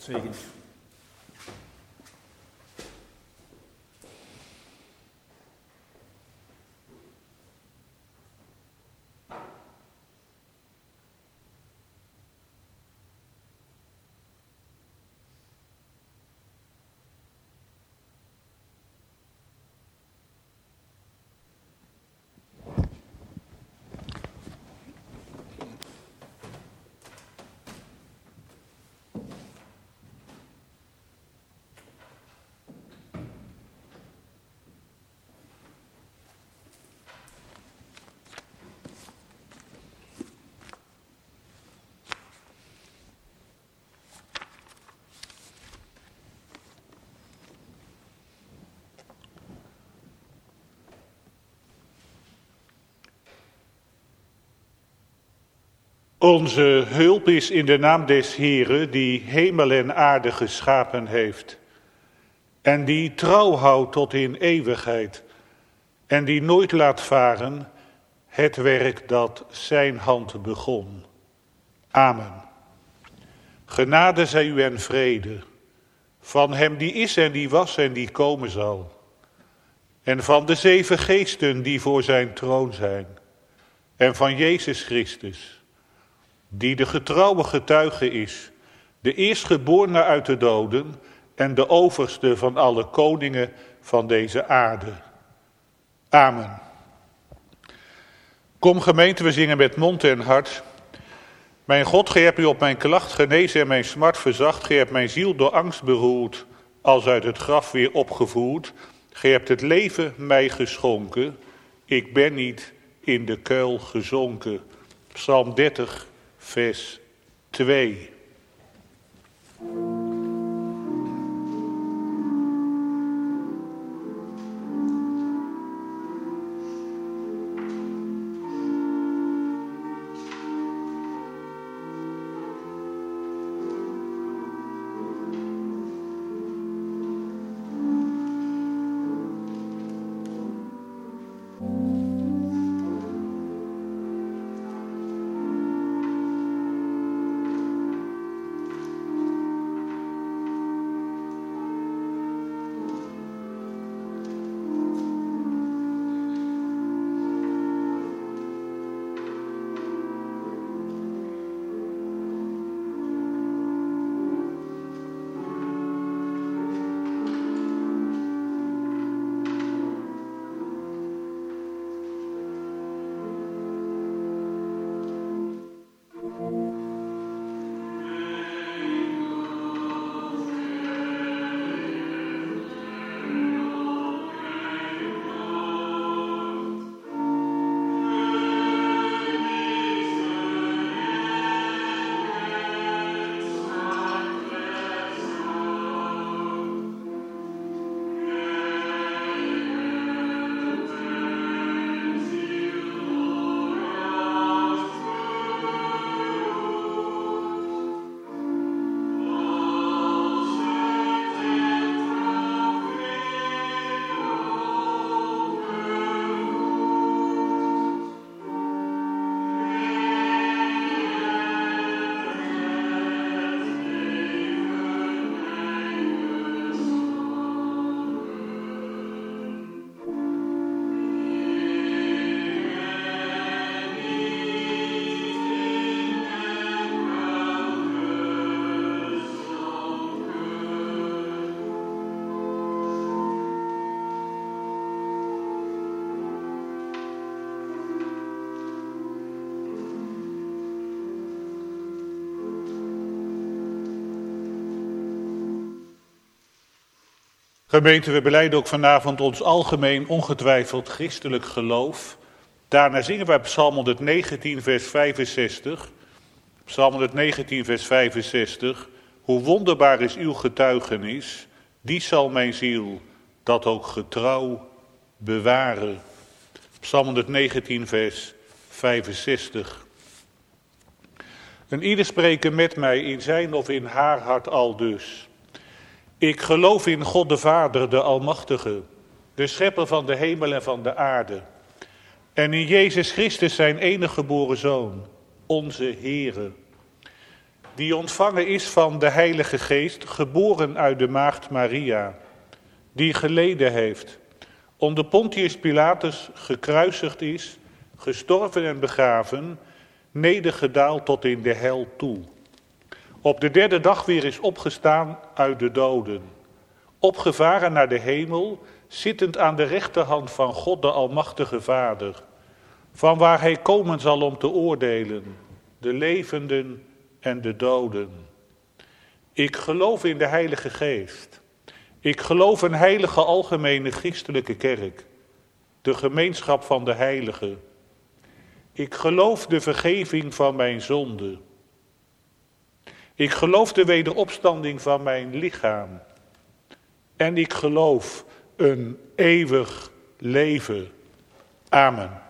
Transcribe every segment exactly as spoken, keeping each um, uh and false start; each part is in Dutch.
Zegen. Onze hulp is in de naam des Heeren, die hemel en aarde geschapen heeft. En die trouw houdt tot in eeuwigheid. En die nooit laat varen het werk dat zijn hand begon. Amen. Genade zij u en vrede. Van hem die is en die was en die komen zal. En van de zeven geesten die voor zijn troon zijn. En van Jezus Christus, die de getrouwe getuige is, de eerstgeborene uit de doden en de overste van alle koningen van deze aarde. Amen. Kom gemeente, we zingen met mond en hart. Mijn God, gij hebt u op mijn klacht genezen en mijn smart verzacht. Gij hebt mijn ziel door angst beroerd, als uit het graf weer opgevoerd. Gij hebt het leven mij geschonken, ik ben niet in de kuil gezonken. Psalm dertig, vers twee. Gemeente, we belijden ook vanavond ons algemeen ongetwijfeld christelijk geloof. Daarna zingen wij Psalm honderdnegentien, vers vijfenzestig. Psalm honderdnegentien, vers vijfenzestig. Hoe wonderbaar is uw getuigenis, die zal mijn ziel dat ook getrouw bewaren. Psalm honderdnegentien, vers vijfenzestig. En ieder spreken met mij in zijn of in haar hart al dus. Ik geloof in God de Vader, de Almachtige, de schepper van de hemel en van de aarde. En in Jezus Christus zijn enige geboren Zoon, onze Heere, die ontvangen is van de Heilige Geest, geboren uit de maagd Maria, die geleden heeft, onder Pontius Pilatus gekruisigd is, gestorven en begraven, nedergedaald tot in de hel toe. Op de derde dag weer is opgestaan uit de doden, opgevaren naar de hemel, zittend aan de rechterhand van God de Almachtige Vader, van waar hij komen zal om te oordelen, de levenden en de doden. Ik geloof in de Heilige Geest. Ik geloof een heilige algemene christelijke kerk, de gemeenschap van de heiligen. Ik geloof de vergeving van mijn zonde. Ik geloof de wederopstanding van mijn lichaam. En ik geloof een eeuwig leven. Amen.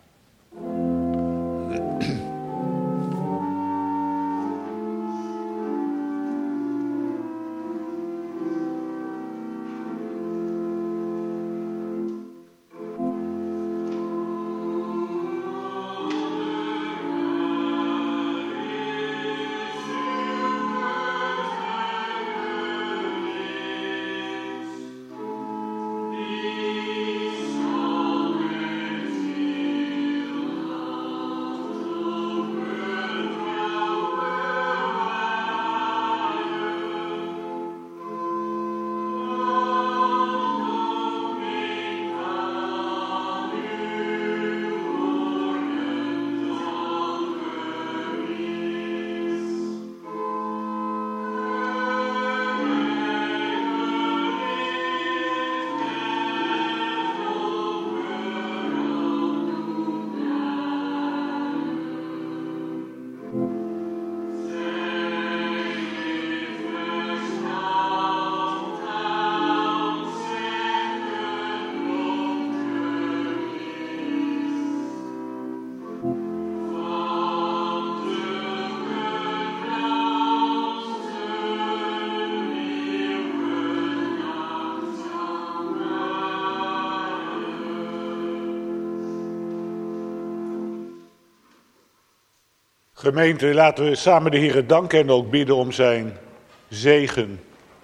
Gemeente, laten we samen de Heere danken en ook bidden om zijn zegen.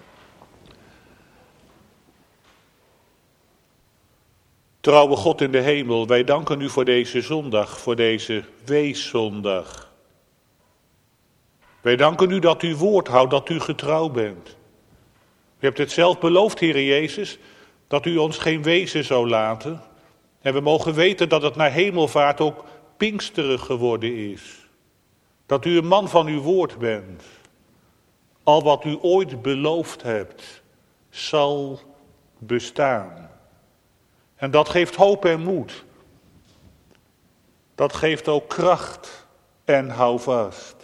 Trouwe God in de hemel, wij danken u voor deze zondag, voor deze weeszondag. Wij danken u dat u woord houdt, dat u getrouw bent. U hebt het zelf beloofd, Heere Jezus, dat u ons geen wezen zou laten. En we mogen weten dat het naar hemelvaart ook pinksterig geworden is. Dat u een man van uw woord bent. Al wat u ooit beloofd hebt, zal bestaan. En dat geeft hoop en moed. Dat geeft ook kracht en houvast.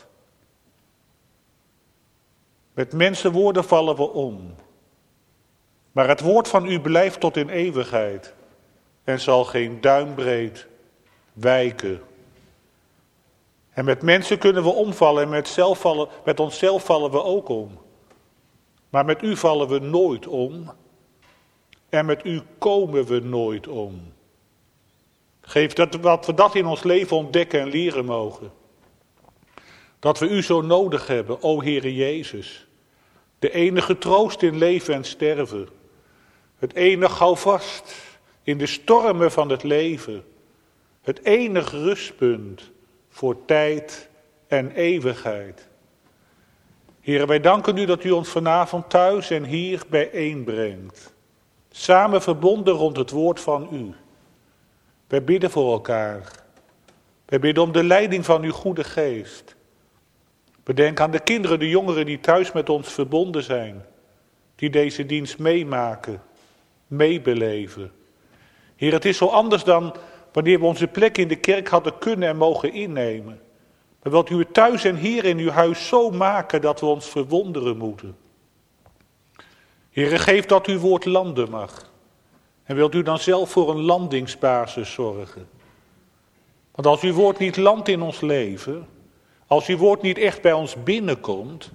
Met mensenwoorden vallen we om. Maar het woord van u blijft tot in eeuwigheid. En zal geen duimbreed wijken. En met mensen kunnen we omvallen en met, zelf vallen, met onszelf vallen we ook om. Maar met u vallen we nooit om. En met u komen we nooit om. Geef dat, dat we dat in ons leven ontdekken en leren mogen. Dat we u zo nodig hebben, o Heere Jezus. De enige troost in leven en sterven. Het enige houvast in de stormen van het leven. Het enige rustpunt voor tijd en eeuwigheid. Heere, wij danken u dat u ons vanavond thuis en hier bijeenbrengt. Samen verbonden rond het woord van u. Wij bidden voor elkaar. Wij bidden om de leiding van uw goede geest. Bedenk aan de kinderen, de jongeren die thuis met ons verbonden zijn. Die deze dienst meemaken, meebeleven. Heer, het is zo anders dan wanneer we onze plek in de kerk hadden kunnen en mogen innemen. Maar wilt u het thuis en hier in uw huis zo maken dat we ons verwonderen moeten. Heere, geef dat uw woord landen mag. En wilt u dan zelf voor een landingsbasis zorgen. Want als uw woord niet landt in ons leven, als uw woord niet echt bij ons binnenkomt,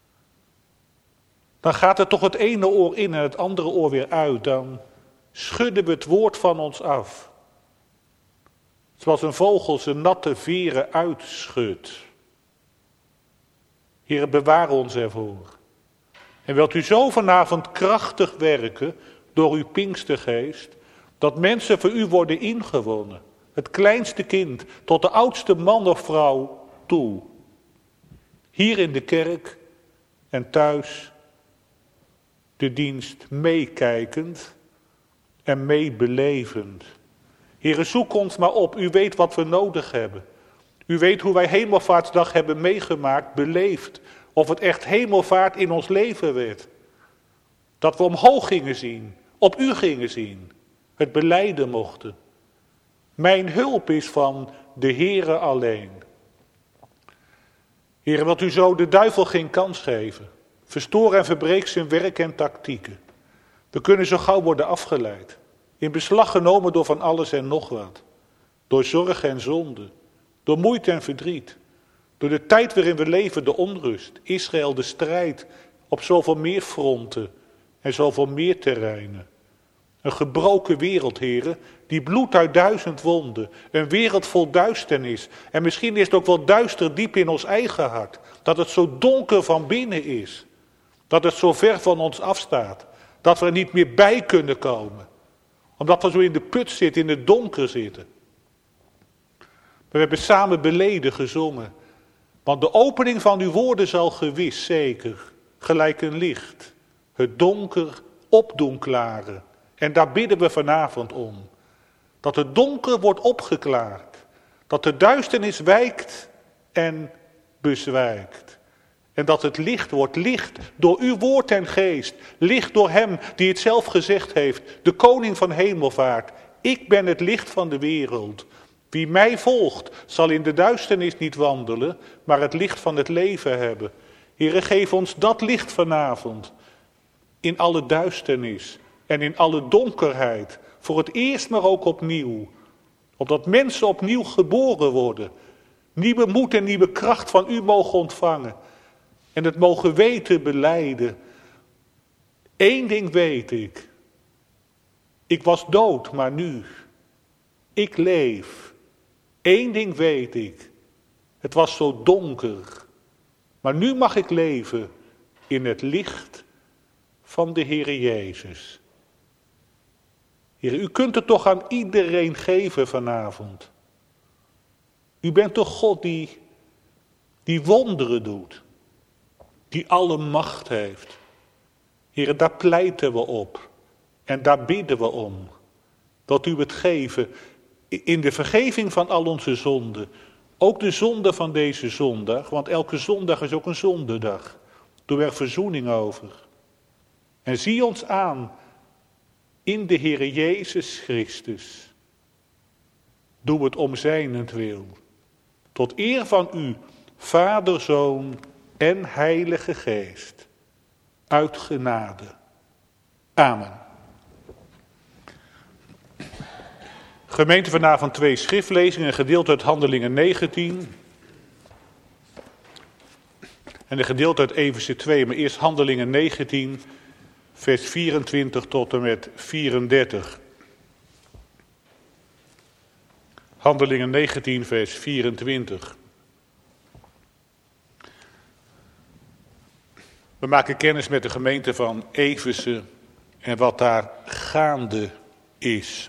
dan gaat het toch het ene oor in en het andere oor weer uit. Dan schudden we het woord van ons af. Zoals een vogel zijn natte veren uitschudt. Heere, bewaar ons ervoor. En wilt u zo vanavond krachtig werken door uw Pinkstergeest, dat mensen voor u worden ingewonnen. Het kleinste kind tot de oudste man of vrouw toe. Hier in de kerk en thuis de dienst meekijkend en meebelevend. Heere, zoek ons maar op. U weet wat we nodig hebben. U weet hoe wij Hemelvaartsdag hebben meegemaakt, beleefd. Of het echt hemelvaart in ons leven werd. Dat we omhoog gingen zien, op u gingen zien, het belijden mochten. Mijn hulp is van de Heere alleen. Heere, wilt u zo de duivel geen kans geven. Verstoor en verbreek zijn werk en tactieken. We kunnen zo gauw worden afgeleid. In beslag genomen door van alles en nog wat. Door zorg en zonde. Door moeite en verdriet. Door de tijd waarin we leven, de onrust. Israël, de strijd op zoveel meer fronten en zoveel meer terreinen. Een gebroken wereld, heren, die bloedt uit duizend wonden. Een wereld vol duisternis. En misschien is het ook wel duister diep in ons eigen hart. Dat het zo donker van binnen is. Dat het zo ver van ons afstaat. Dat we er niet meer bij kunnen komen. Omdat we zo in de put zitten, in het donker zitten. We hebben samen beleden gezongen. Want de opening van uw woorden zal gewis, zeker, gelijk een licht, het donker opdoen klaren. En daar bidden we vanavond om. Dat het donker wordt opgeklaard. Dat de duisternis wijkt en bezwijkt. En dat het licht wordt, licht door uw woord en geest. Licht door hem die het zelf gezegd heeft, de koning van hemelvaart. Ik ben het licht van de wereld. Wie mij volgt, zal in de duisternis niet wandelen, maar het licht van het leven hebben. Heere, geef ons dat licht vanavond. In alle duisternis en in alle donkerheid. Voor het eerst maar ook opnieuw. Opdat mensen opnieuw geboren worden. Nieuwe moed en nieuwe kracht van u mogen ontvangen. En het mogen weten, belijden. Eén ding weet ik. Ik was dood, maar nu. Ik leef. Eén ding weet ik. Het was zo donker. Maar nu mag ik leven in het licht van de Heere Jezus. Heer, u kunt het toch aan iedereen geven vanavond. U bent toch God die, die wonderen doet. Die alle macht heeft. Heer, daar pleiten we op. En daar bidden we om. Dat u het geven in de vergeving van al onze zonden. Ook de zonde van deze zondag. Want elke zondag is ook een zondedag. Doe er verzoening over. En zie ons aan in de Heere Jezus Christus. Doe het om zijnentwil. Tot eer van u, Vader, Zoon en Heilige Geest. Uit genade. Amen. Gemeente, vanavond twee schriftlezingen, een gedeelte uit Handelingen negentien. En een gedeelte uit Efeze twee, maar eerst Handelingen negentien, vers vierentwintig tot en met vierendertig. Handelingen negentien, vers vierentwintig. We maken kennis met de gemeente van Efeze en wat daar gaande is.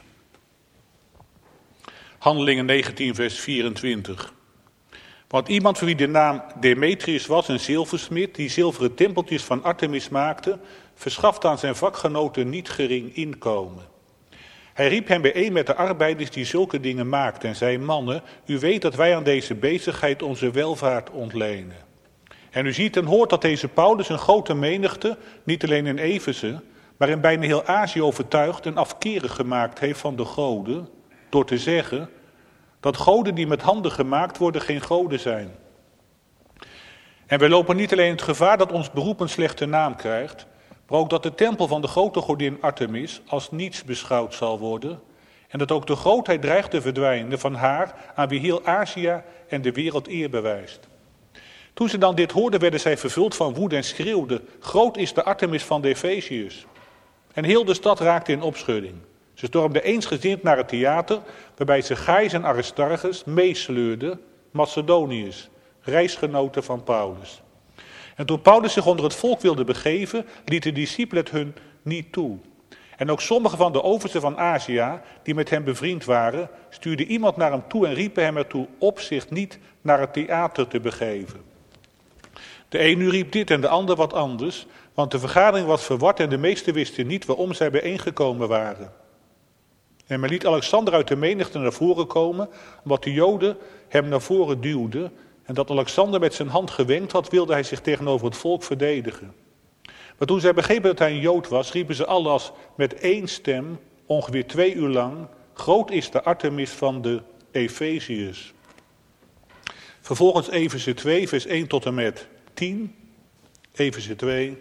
Handelingen negentien, vers vierentwintig. Want iemand voor wie de naam Demetrius was, een zilversmid, die zilveren tempeltjes van Artemis maakte, verschafte aan zijn vakgenoten niet gering inkomen. Hij riep hen bijeen met de arbeiders die zulke dingen maakten en zei: mannen, u weet dat wij aan deze bezigheid onze welvaart ontlenen. En u ziet en hoort dat deze Paulus een grote menigte, niet alleen in Efeze, maar in bijna heel Azië overtuigd en afkerig gemaakt heeft van de goden, door te zeggen dat goden die met handen gemaakt worden geen goden zijn. En wij lopen niet alleen het gevaar dat ons beroep een slechte naam krijgt, maar ook dat de tempel van de grote godin Artemis als niets beschouwd zal worden en dat ook de grootheid dreigt te verdwijnen van haar aan wie heel Azië en de wereld eer bewijst. Toen ze dan dit hoorden, werden zij vervuld van woede en schreeuwden: groot is de Artemis van de Efeziërs. En heel de stad raakte in opschudding. Ze stormden eensgezind naar het theater, waarbij ze Gaius en Aristarchus meesleurden, Macedoniërs, reisgenoten van Paulus. En toen Paulus zich onder het volk wilde begeven, liet de discipelen het hun niet toe. En ook sommige van de oversten van Azië, die met hem bevriend waren, stuurden iemand naar hem toe en riepen hem ertoe op zich niet naar het theater te begeven. De een nu riep dit en de ander wat anders, want de vergadering was verward en de meesten wisten niet waarom zij bijeengekomen waren. En men liet Alexander uit de menigte naar voren komen, omdat de Joden hem naar voren duwden. En dat Alexander met zijn hand gewenkt had, wilde hij zich tegenover het volk verdedigen. Maar toen zij begrepen dat hij een Jood was, riepen ze allen als met één stem, ongeveer twee uur lang, groot is de Artemis van de Efeziërs. Vervolgens Efeze twee, vers één tot en met tien. Efeze twee.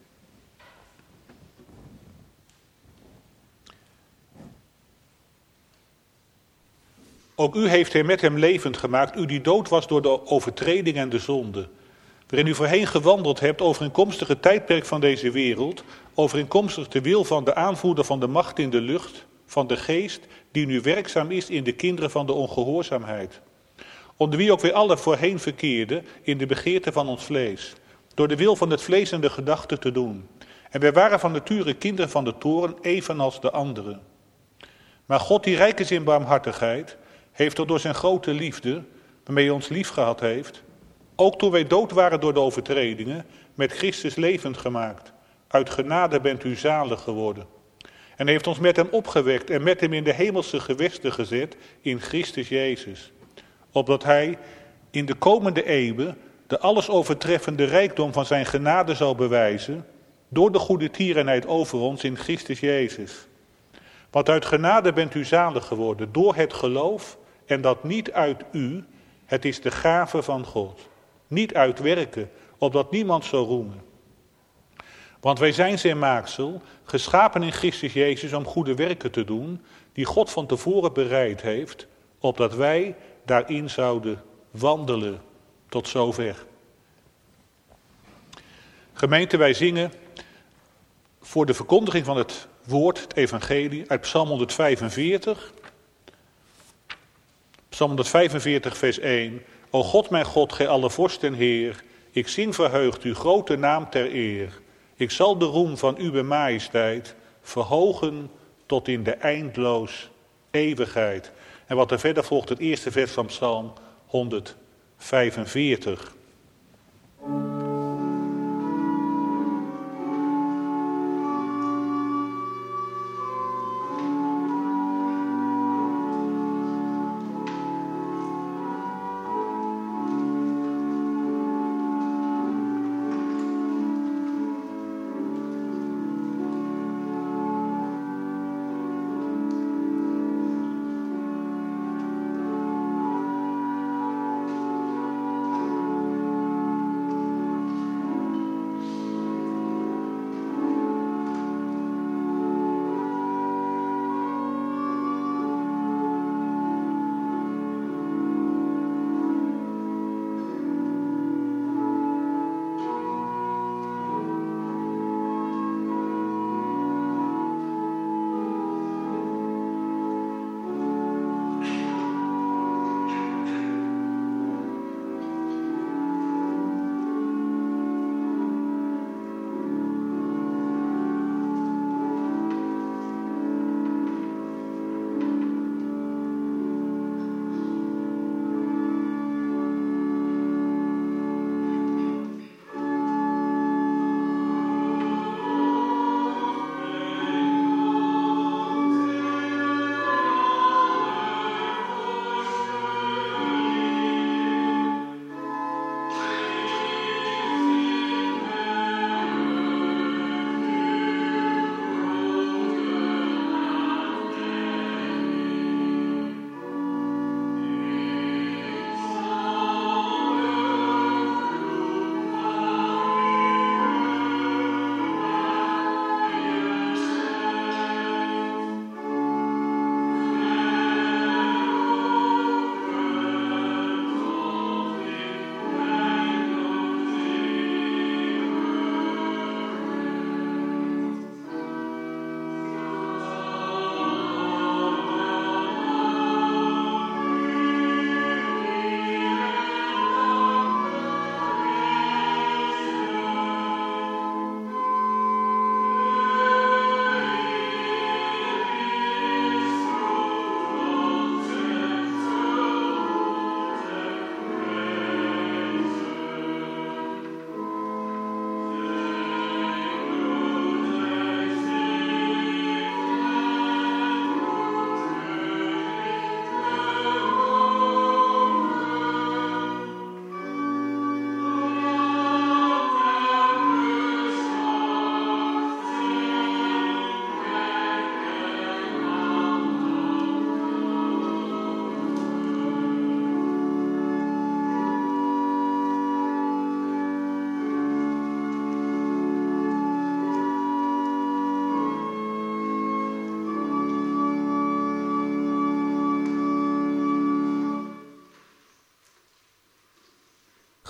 Ook u heeft hij met hem levend gemaakt, u die dood was door de overtreding en de zonde, waarin u voorheen gewandeld hebt overeenkomstig het tijdperk van deze wereld, overeenkomstig de wil van de aanvoerder van de macht in de lucht, van de geest, die nu werkzaam is in de kinderen van de ongehoorzaamheid. Onder wie ook weer alle voorheen verkeerden in de begeerte van ons vlees, door de wil van het vlees en de gedachten te doen. En wij waren van nature kinderen van de toorn, evenals de anderen. Maar God, die rijk is in barmhartigheid, heeft er door zijn grote liefde, waarmee hij ons lief gehad heeft, ook toen wij dood waren door de overtredingen, met Christus levend gemaakt. Uit genade bent u zalig geworden. En heeft ons met hem opgewekt en met hem in de hemelse gewesten gezet in Christus Jezus. Opdat hij in de komende eeuwen de alles overtreffende rijkdom van zijn genade zal bewijzen, door de goede tierenheid over ons in Christus Jezus. Want uit genade bent u zalig geworden, door het geloof, en dat niet uit u, het is de gave van God. Niet uit werken, opdat niemand zal roemen. Want wij zijn zijn maaksel, geschapen in Christus Jezus om goede werken te doen, die God van tevoren bereid heeft, opdat wij daarin zouden wandelen. Tot zover. Gemeente, wij zingen voor de verkondiging van het woord, het evangelie, uit Psalm honderdvijfenveertig. Psalm honderdvijfenveertig, vers één. O God, mijn God, gij alle vorst en Heer, ik zing verheugd uw grote naam ter eer. Ik zal de roem van uw majesteit verhogen tot in de eindloos eeuwigheid. En wat er verder volgt, het eerste vers van Psalm honderdvijfenveertig.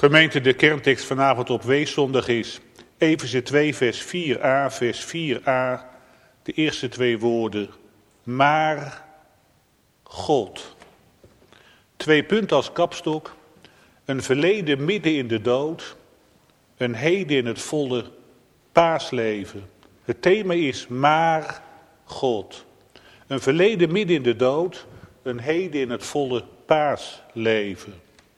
Gemeente, de kerntekst vanavond op Weeszondag is Efeze twee vers vier a, vers vier a, de eerste twee woorden. Maar God. Twee punten als kapstok. Een verleden midden in de dood. Een heden in het volle paasleven. Het thema is maar God. Een verleden midden in de dood. Een heden in het volle paasleven.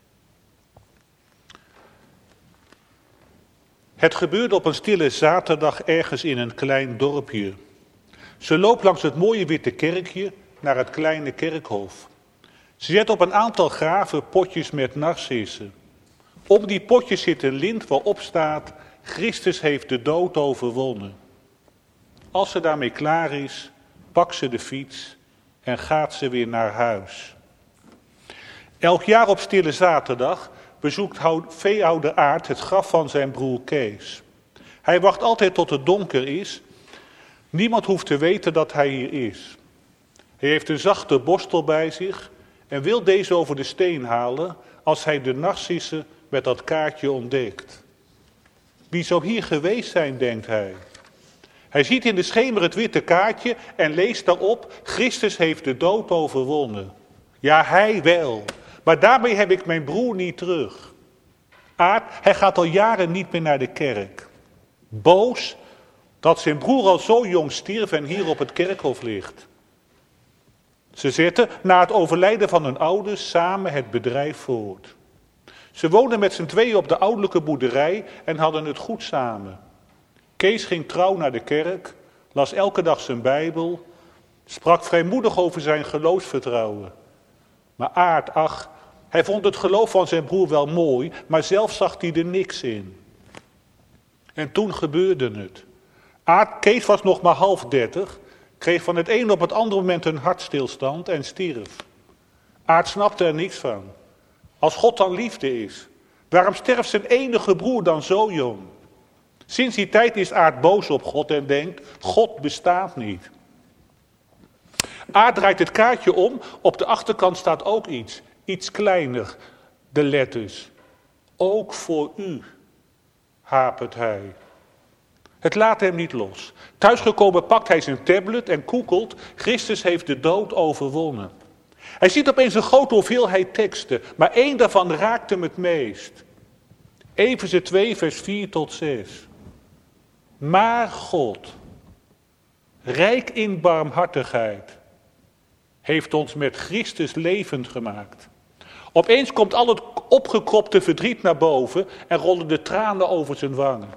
Het gebeurde op een stille zaterdag ergens in een klein dorpje. Ze loopt langs het mooie witte kerkje naar het kleine kerkhof. Ze zet op een aantal graven potjes met narcissen. Om die potjes zit een lint waarop staat: Christus heeft de dood overwonnen. Als ze daarmee klaar is, pakt ze de fiets en gaat ze weer naar huis. Elk jaar op stille zaterdag bezoekt veehouder Aart het graf van zijn broer Kees. Hij wacht altijd tot het donker is. Niemand hoeft te weten dat hij hier is. Hij heeft een zachte borstel bij zich en wil deze over de steen halen als hij de narcissen met dat kaartje ontdekt. Wie zou hier geweest zijn, denkt hij. Hij ziet in de schemer het witte kaartje en leest daarop: Christus heeft de dood overwonnen. Ja, hij wel. Maar daarmee heb ik mijn broer niet terug. Aart, hij gaat al jaren niet meer naar de kerk. Boos dat zijn broer al zo jong stierf en hier op het kerkhof ligt. Ze zetten na het overlijden van hun ouders samen het bedrijf voort. Ze woonden met z'n tweeën op de ouderlijke boerderij en hadden het goed samen. Kees ging trouw naar de kerk, las elke dag zijn Bijbel, sprak vrijmoedig over zijn geloofsvertrouwen. Maar Aart, ach, hij vond het geloof van zijn broer wel mooi, maar zelf zag hij er niks in. En toen gebeurde het. Aart, Kees was nog maar half dertig, kreeg van het een op het andere moment een hartstilstand en stierf. Aart snapte er niks van. Als God dan liefde is, waarom sterft zijn enige broer dan zo jong? Sinds die tijd is Aart boos op God en denkt: God bestaat niet. Aart draait het kaartje om, op de achterkant staat ook iets, iets kleiner, de letters. Ook voor u, hapert hij. Het laat hem niet los. Thuisgekomen pakt hij zijn tablet en koekelt: Christus heeft de dood overwonnen. Hij ziet opeens een grote hoeveelheid teksten, maar één daarvan raakt hem het meest. Efeze twee vers vier tot zes. Maar God, rijk in barmhartigheid, heeft ons met Christus levend gemaakt. Opeens komt al het opgekropte verdriet naar boven en rollen de tranen over zijn wangen.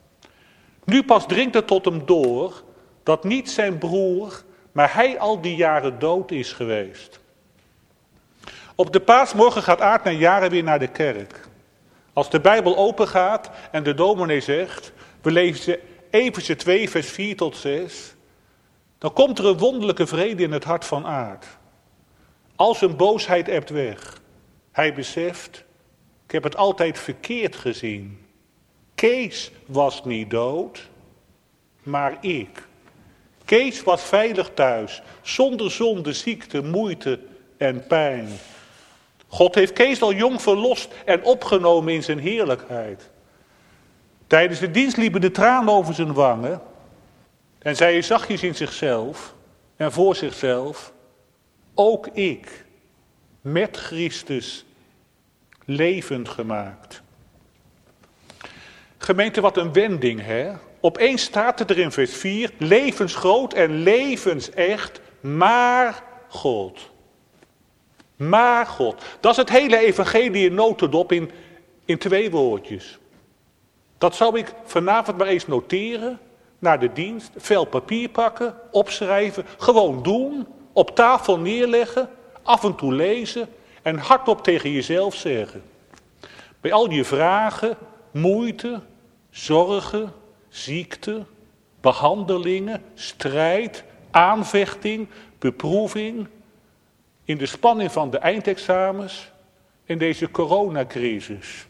Nu pas dringt het tot hem door dat niet zijn broer, maar hij al die jaren dood is geweest. Op de paasmorgen gaat Aart na jaren weer naar de kerk. Als de Bijbel open gaat en de dominee zegt: we lezen Efeze twee vers vier tot zes, dan komt er een wonderlijke vrede in het hart van Aart. Al zijn boosheid ebt weg. Hij beseft: ik heb het altijd verkeerd gezien. Kees was niet dood, maar ik. Kees was veilig thuis, zonder zonde, ziekte, moeite en pijn. God heeft Kees al jong verlost en opgenomen in zijn heerlijkheid. Tijdens de dienst liepen de tranen over zijn wangen en zei hij zachtjes in zichzelf en voor zichzelf: ook ik, met Christus, levend gemaakt. Gemeente, wat een wending, hè? Opeens staat het er in vers vier, levensgroot en levensecht, maar God. Maar God. Dat is het hele evangelie in notendop in, in twee woordjes. Dat zou ik vanavond maar eens noteren, naar de dienst, vel papier pakken, opschrijven, gewoon doen, op tafel neerleggen, af en toe lezen en hardop tegen jezelf zeggen. Bij al je vragen, moeite, zorgen, ziekte, behandelingen, strijd, aanvechting, beproeving, in de spanning van de eindexamens, in deze coronacrisis.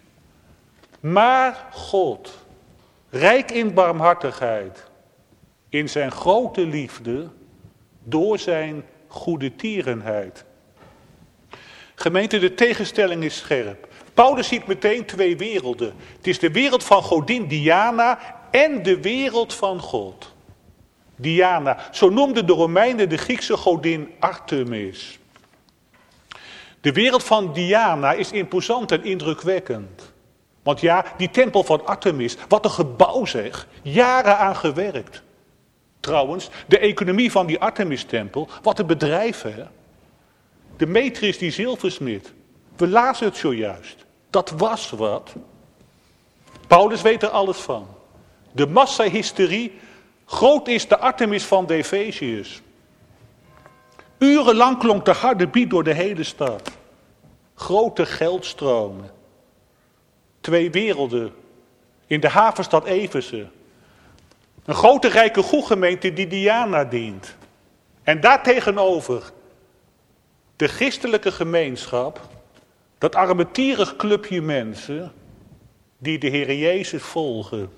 Maar God, rijk in barmhartigheid, in zijn grote liefde, door zijn goede tierenheid. Gemeente, de tegenstelling is scherp. Paulus ziet meteen twee werelden. Het is de wereld van godin Diana en de wereld van God. Diana, zo noemden de Romeinen de Griekse godin Artemis. De wereld van Diana is imposant en indrukwekkend. Want ja, die tempel van Artemis, wat een gebouw zeg, jaren aan gewerkt. Trouwens, de economie van die Artemis-tempel, wat een bedrijf hè. Demetrius die zilversmid, we lazen het zojuist. Dat was wat. Paulus weet er alles van. De massahysterie, groot is de Artemis van de Efeziërs. Urenlang klonk de harde bied door de hele stad. Grote geldstromen. Twee werelden in de havenstad Efeze. Een grote rijke goedgemeente die Diana dient. En daartegenover de christelijke gemeenschap, dat armetierig clubje mensen die de Heer Jezus volgen.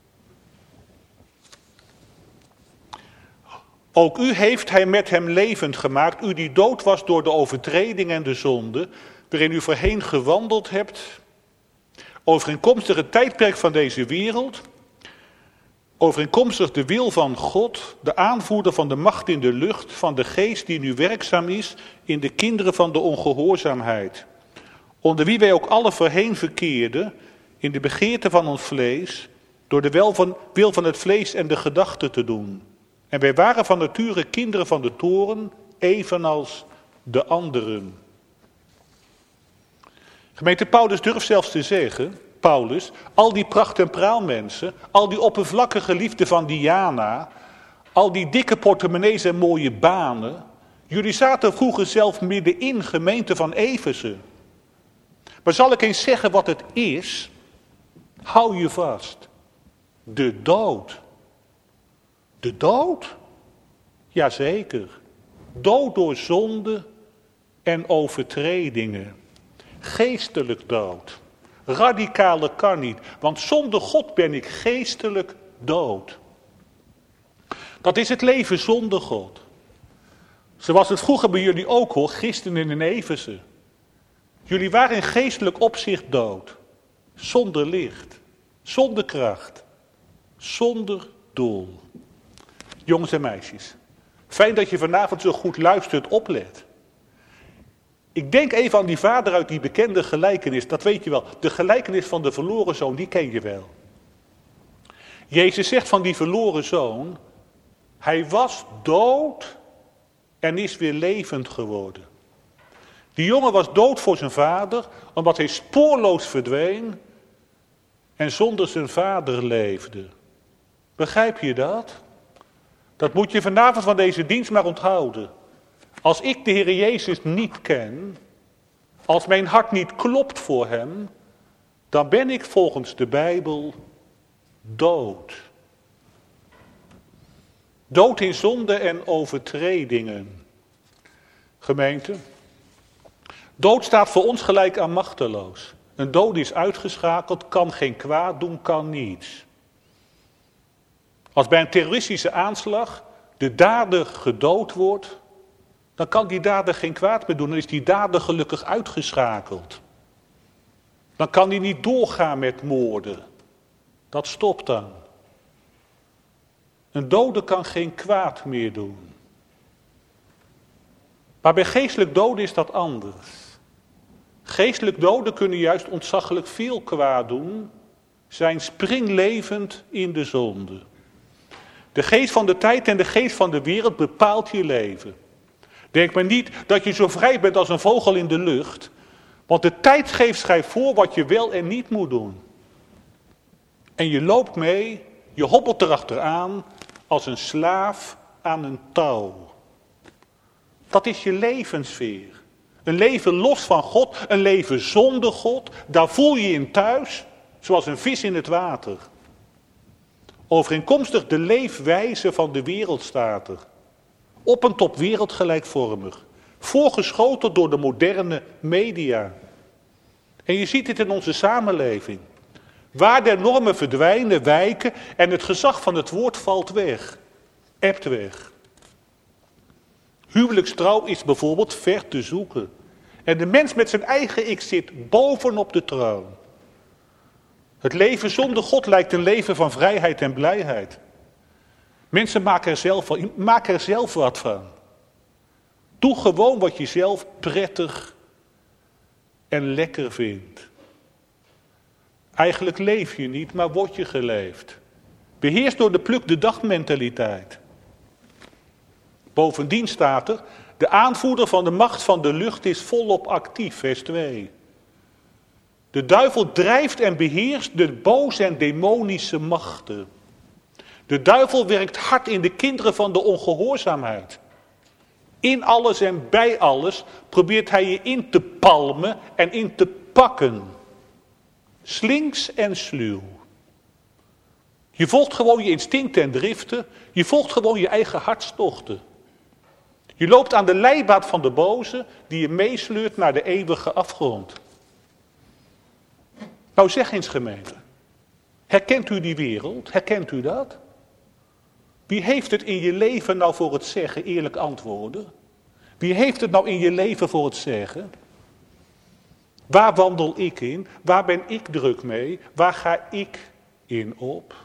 Ook u heeft hij met hem levend gemaakt, u die dood was door de overtreding en de zonde, waarin u voorheen gewandeld hebt, overeenkomstig het tijdperk van deze wereld, overeenkomstig de wil van God, de aanvoerder van de macht in de lucht, van de geest die nu werkzaam is in de kinderen van de ongehoorzaamheid, onder wie wij ook alle voorheen verkeerden, in de begeerte van ons vlees, door de wil van, wil van het vlees en de gedachten te doen. En wij waren van nature kinderen van de toorn, evenals de anderen. Gemeente Paulus durft zelfs te zeggen, Paulus, al die pracht- en praalmensen, al die oppervlakkige liefde van Diana, al die dikke portemonnees en mooie banen, jullie zaten vroeger zelf middenin, gemeente van Efeze. Maar zal ik eens zeggen wat het is? Hou je vast. De dood. De dood? Jazeker. Dood door zonde en overtredingen. Geestelijk dood. Radicale kan niet, want zonder God ben ik geestelijk dood. Dat is het leven zonder God. Zoals het vroeger bij jullie ook hoor, christenen in Efeze. Jullie waren in geestelijk opzicht dood. Zonder licht, zonder kracht, zonder doel. Jongens en meisjes, fijn dat je vanavond zo goed luistert, oplet. Ik denk even aan die vader uit die bekende gelijkenis, dat weet je wel. De gelijkenis van de verloren zoon, die ken je wel. Jezus zegt van die verloren zoon, hij was dood en is weer levend geworden. Die jongen was dood voor zijn vader, omdat hij spoorloos verdween en zonder zijn vader leefde. Begrijp je dat? Dat moet je vanavond van deze dienst maar onthouden. Als ik de Heer Jezus niet ken, als mijn hart niet klopt voor hem, dan ben ik volgens de Bijbel dood. Dood in zonde en overtredingen. Gemeente, dood staat voor ons gelijk aan machteloos. Een dood is uitgeschakeld, kan geen kwaad doen, kan niets. Als bij een terroristische aanslag de dader gedood wordt, dan kan die dader geen kwaad meer doen. Dan is die dader gelukkig uitgeschakeld. Dan kan hij niet doorgaan met moorden. Dat stopt dan. Een dode kan geen kwaad meer doen. Maar bij geestelijk doden is dat anders. Geestelijk doden kunnen juist ontzaglijk veel kwaad doen, zijn springlevend in de zonde. De geest van de tijd en de geest van de wereld bepaalt je leven. Denk maar niet dat je zo vrij bent als een vogel in de lucht, want de tijdgeest schrijft voor wat je wel en niet moet doen. En je loopt mee, je hobbelt erachteraan als een slaaf aan een touw. Dat is je levenssfeer. Een leven los van God, een leven zonder God, daar voel je je in thuis, zoals een vis in het water. Overeenkomstig de leefwijze van de wereld staat er. Op en top wereldgelijkvormig. Voorgeschoten door de moderne media. En je ziet het in onze samenleving. Waar de normen verdwijnen, wijken en het gezag van het woord valt weg. Ebt weg. Huwelijkstrouw is bijvoorbeeld ver te zoeken. En de mens met zijn eigen ik zit bovenop de troon. Het leven zonder God lijkt een leven van vrijheid en blijheid. Mensen maken er zelf, van, maak er zelf wat van. Doe gewoon wat je zelf prettig en lekker vindt. Eigenlijk leef je niet, maar word je geleefd. Beheerst door de pluk de dag mentaliteit. Bovendien staat er, de aanvoerder van de macht van de lucht is volop actief, vers twee. De duivel drijft en beheerst de boze en demonische machten. De duivel werkt hard in de kinderen van de ongehoorzaamheid. In alles en bij alles probeert hij je in te palmen en in te pakken. Slinks en sluw. Je volgt gewoon je instincten en driften. Je volgt gewoon je eigen hartstochten. Je loopt aan de leibaard van de boze die je meesleurt naar de eeuwige afgrond. Nou zeg eens gemeente, herkent u die wereld? Herkent u dat? Wie heeft het in je leven nou voor het zeggen? Eerlijk antwoorden. Wie heeft het nou in je leven voor het zeggen? Waar wandel ik in? Waar ben ik druk mee? Waar ga ik in op?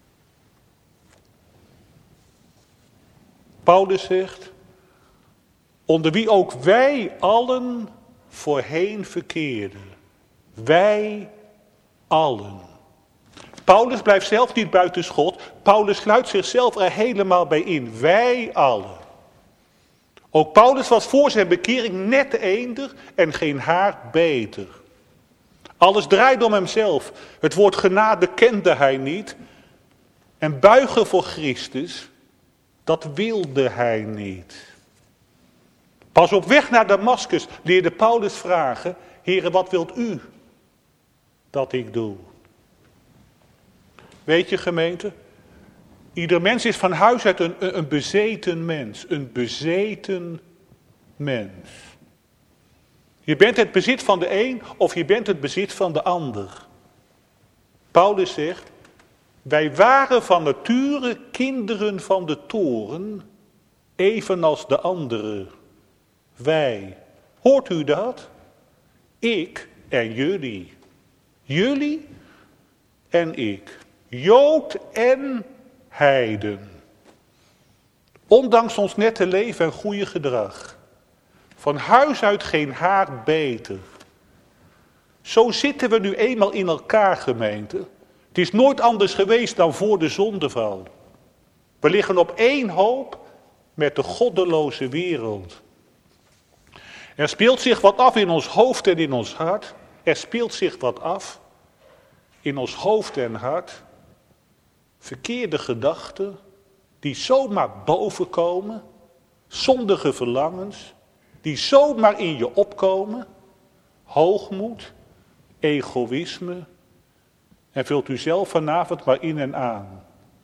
Paulus zegt, onder wie ook wij allen voorheen verkeerden. Wij allen. Paulus blijft zelf niet buiten schot. Paulus sluit zichzelf er helemaal bij in. Wij allen. Ook Paulus was voor zijn bekering net eender en geen haar beter. Alles draaide om hemzelf. Het woord genade kende hij niet. En buigen voor Christus, dat wilde hij niet. Pas op weg naar Damaskus leerde Paulus vragen, Heere, wat wilt u dat ik doe? Weet je gemeente, ieder mens is van huis uit een, een bezeten mens. Een bezeten mens. Je bent het bezit van de een of je bent het bezit van de ander. Paulus zegt, wij waren van nature kinderen van de toorn, evenals de anderen. Wij. Hoort u dat? Ik en jullie. Jullie en ik. Jood en heiden. Ondanks ons nette leven en goede gedrag. Van huis uit geen haar beter. Zo zitten we nu eenmaal in elkaar, gemeente. Het is nooit anders geweest dan voor de zondeval. We liggen op één hoop met de goddeloze wereld. Er speelt zich wat af in ons hoofd en in ons hart. Er speelt zich wat af in ons hoofd en hart. Verkeerde gedachten die zomaar bovenkomen. Zondige verlangens die zomaar in je opkomen. Hoogmoed, egoïsme. En vult u zelf vanavond maar in en aan.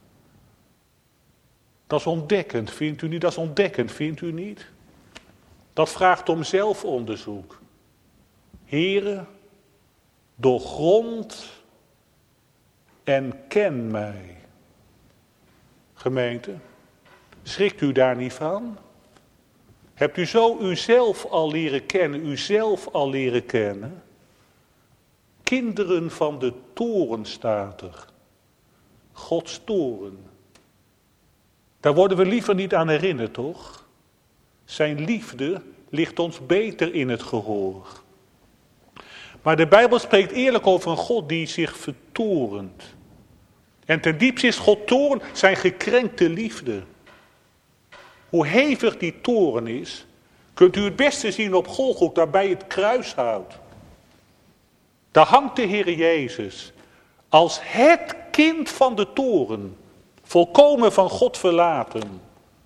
Dat is ontdekkend, vindt u niet? Dat is ontdekkend, vindt u niet? Dat vraagt om zelfonderzoek. Here, doorgrond en ken mij. Gemeente, schrikt u daar niet van? Hebt u zo uzelf al leren kennen, uzelf al leren kennen? Kinderen van de toren staat er. Gods toren. Daar worden we liever niet aan herinnerd, toch? Zijn liefde ligt ons beter in het gehoor. Maar de Bijbel spreekt eerlijk over een God die zich vertorent. En ten diepste is God toorn zijn gekrenkte liefde. Hoe hevig die toorn is, kunt u het beste zien op Golgotha bij het kruishout. Daar hangt de Heer Jezus als het kind van de toorn, volkomen van God verlaten.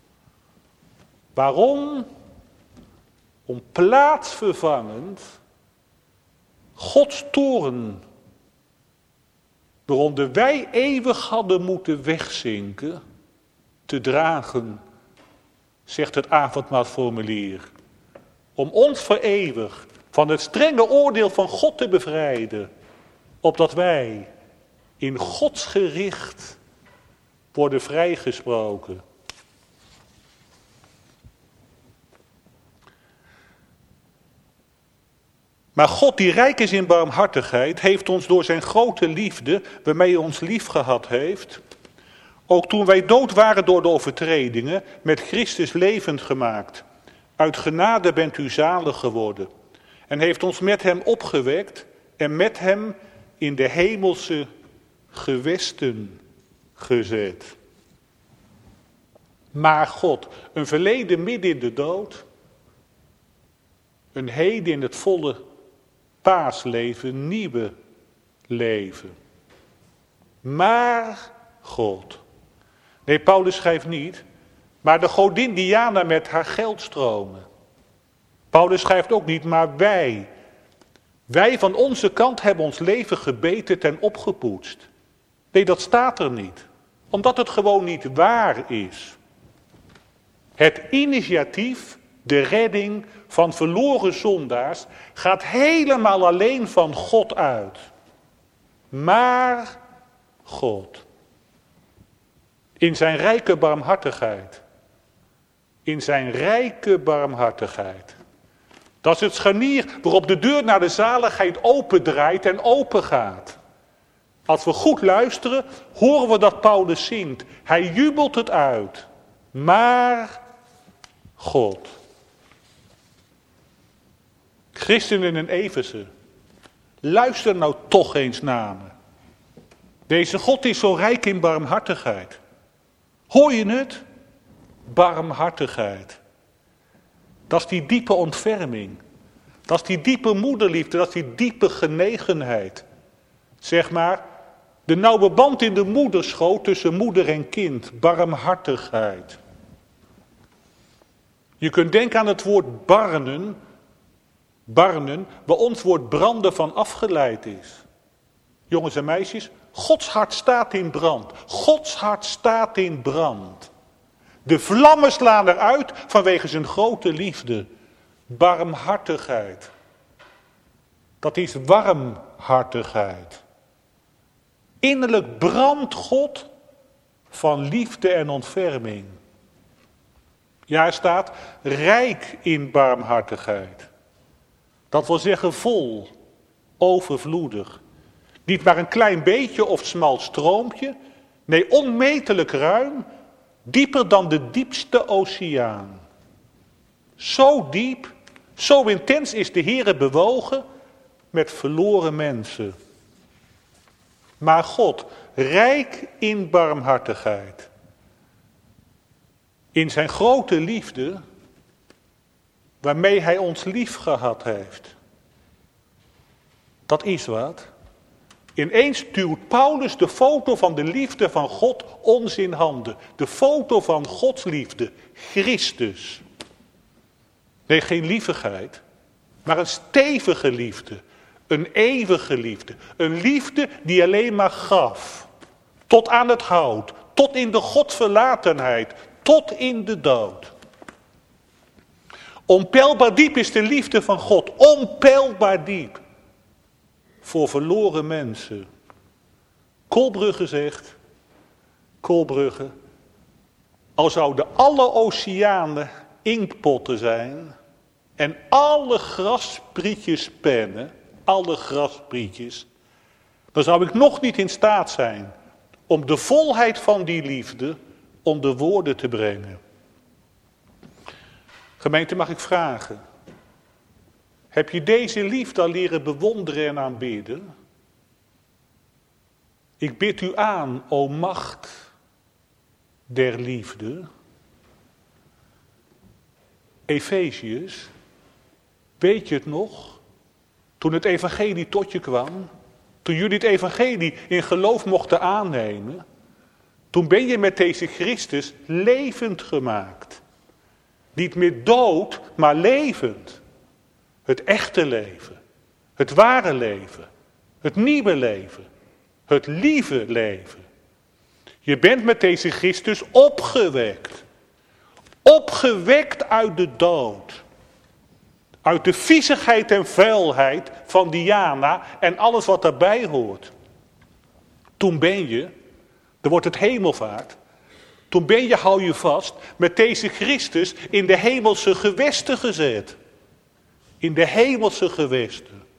Waarom? Om plaatsvervangend Gods toorn, waaronder wij eeuwig hadden moeten wegzinken, te dragen, zegt het avondmaalformulier. Om ons voor eeuwig van het strenge oordeel van God te bevrijden, opdat wij in Gods gericht worden vrijgesproken. Maar God die rijk is in barmhartigheid, heeft ons door zijn grote liefde, waarmee hij ons lief gehad heeft, ook toen wij dood waren door de overtredingen, met Christus levend gemaakt. Uit genade bent u zalig geworden. En heeft ons met hem opgewekt en met hem in de hemelse gewesten gezet. Maar God, een verleden midden in de dood, een heden in het volle paasleven, nieuwe leven. Maar God. Nee, Paulus schrijft niet, maar de godin Diana met haar geldstromen. Paulus schrijft ook niet, maar wij. Wij van onze kant hebben ons leven gebeterd en opgepoetst. Nee, dat staat er niet. Omdat het gewoon niet waar is. Het initiatief, de redding van verloren zondaars, gaat helemaal alleen van God uit. Maar God. In zijn rijke barmhartigheid. In zijn rijke barmhartigheid. Dat is het scharnier waarop de deur naar de zaligheid opendraait en opengaat. Als we goed luisteren, horen we dat Paulus zingt. Hij jubelt het uit. Maar God. Christenen in Efeze, luister nou toch eens naar me. Deze God is zo rijk in barmhartigheid. Hoor je het? Barmhartigheid. Dat is die diepe ontferming. Dat is die diepe moederliefde, dat is die diepe genegenheid. Zeg maar, de nauwe band in de moederschoot tussen moeder en kind. Barmhartigheid. Je kunt denken aan het woord barnen. Barnen, waar ons woord branden van afgeleid is. Jongens en meisjes, Gods hart staat in brand. Gods hart staat in brand. De vlammen slaan eruit vanwege zijn grote liefde. Barmhartigheid. Dat is warmhartigheid. Innerlijk brandt God van liefde en ontferming. Ja, er staat rijk in barmhartigheid. Dat wil zeggen vol, overvloedig. Niet maar een klein beetje of smal stroompje. Nee, onmetelijk ruim. Dieper dan de diepste oceaan. Zo diep, zo intens is de Heere bewogen met verloren mensen. Maar God, rijk in barmhartigheid. In zijn grote liefde, waarmee hij ons lief gehad heeft. Dat is wat. Ineens duwt Paulus de foto van de liefde van God ons in handen. De foto van Gods liefde, Christus. Nee, geen lievigheid, maar een stevige liefde. Een eeuwige liefde. Een liefde die alleen maar gaf. Tot aan het hout. Tot in de godverlatenheid. Tot in de dood. Onpeilbaar diep is de liefde van God. Onpeilbaar diep. Voor verloren mensen. Kolbrugge zegt. Kolbrugge. Al zouden alle oceanen inktpotten zijn. En alle grassprietjes pennen. Alle grassprietjes. Dan zou ik nog niet in staat zijn. Om de volheid van die liefde onder woorden te brengen. Gemeente, mag ik vragen. Heb je deze liefde al leren bewonderen en aanbidden? Ik bid u aan, o macht der liefde. Efeziërs, weet je het nog? Toen het evangelie tot je kwam, toen jullie het evangelie in geloof mochten aannemen, toen ben je met deze Christus levend gemaakt. Niet meer dood, maar levend. Het echte leven. Het ware leven. Het nieuwe leven. Het lieve leven. Je bent met deze Christus opgewekt. Opgewekt uit de dood. Uit de viezigheid en vuilheid van Diana en alles wat daarbij hoort. Toen ben je, er wordt het hemelvaart. Toen ben je, hou je vast, met deze Christus in de hemelse gewesten gezet. In de hemelse gewesten.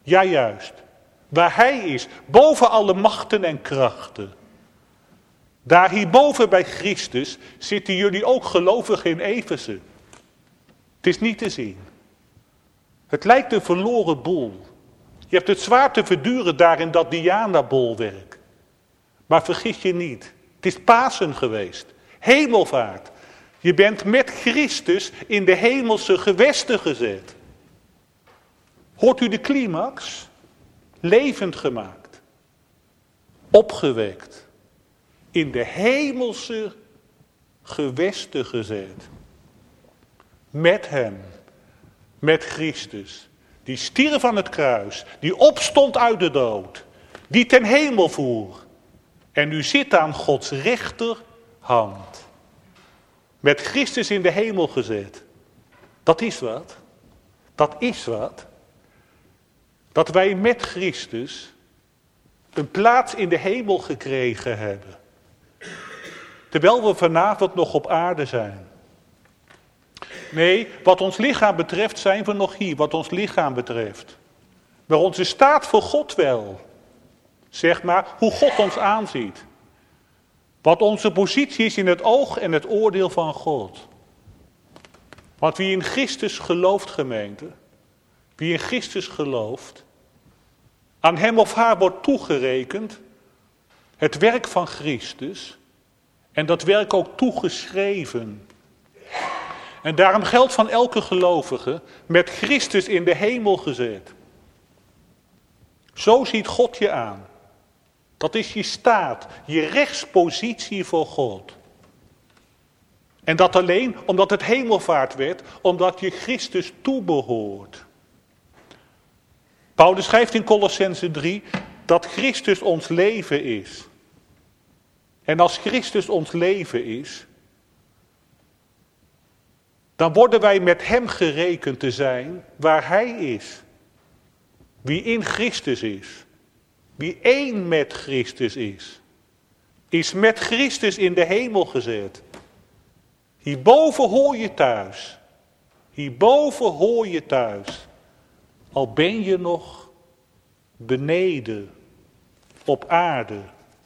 Ja, juist. Waar hij is, boven alle machten en krachten. Daar hierboven bij Christus zitten jullie ook gelovigen in Efeze. Het is niet te zien. Het lijkt een verloren boel. Je hebt het zwaar te verduren daar in dat Diana-bolwerk. Maar vergis je niet, het is Pasen geweest. Hemelvaart. Je bent met Christus in de hemelse gewesten gezet. Hoort u de climax? Levend gemaakt. Opgewekt. In de hemelse gewesten gezet. Met hem. Met Christus. Die stierf aan het kruis. Die opstond uit de dood. Die ten hemel voer. En u zit aan Gods rechterhand. Met Christus in de hemel gezet. Dat is wat. Dat is wat. Dat wij met Christus een plaats in de hemel gekregen hebben. Terwijl we vanavond nog op aarde zijn. Nee, wat ons lichaam betreft zijn we nog hier, wat ons lichaam betreft. Maar onze staat voor God wel. Zeg maar, hoe God ons aanziet. Wat onze positie is in het oog en het oordeel van God. Want wie in Christus gelooft, gemeente, wie in Christus gelooft, aan hem of haar wordt toegerekend het werk van Christus en dat werk ook toegeschreven. En daarom geldt van elke gelovige met Christus in de hemel gezet. Zo ziet God je aan. Dat is je staat, je rechtspositie voor God. En dat alleen omdat het hemelvaart werd, omdat je Christus toebehoort. Paulus schrijft in Kolossenzen drie dat Christus ons leven is. En als Christus ons leven is, dan worden wij met hem gerekend te zijn waar hij is. Wie in Christus is, wie één met Christus is, is met Christus in de hemel gezet. Hierboven hoor je thuis. Hierboven hoor je thuis. Al ben je nog beneden op aarde.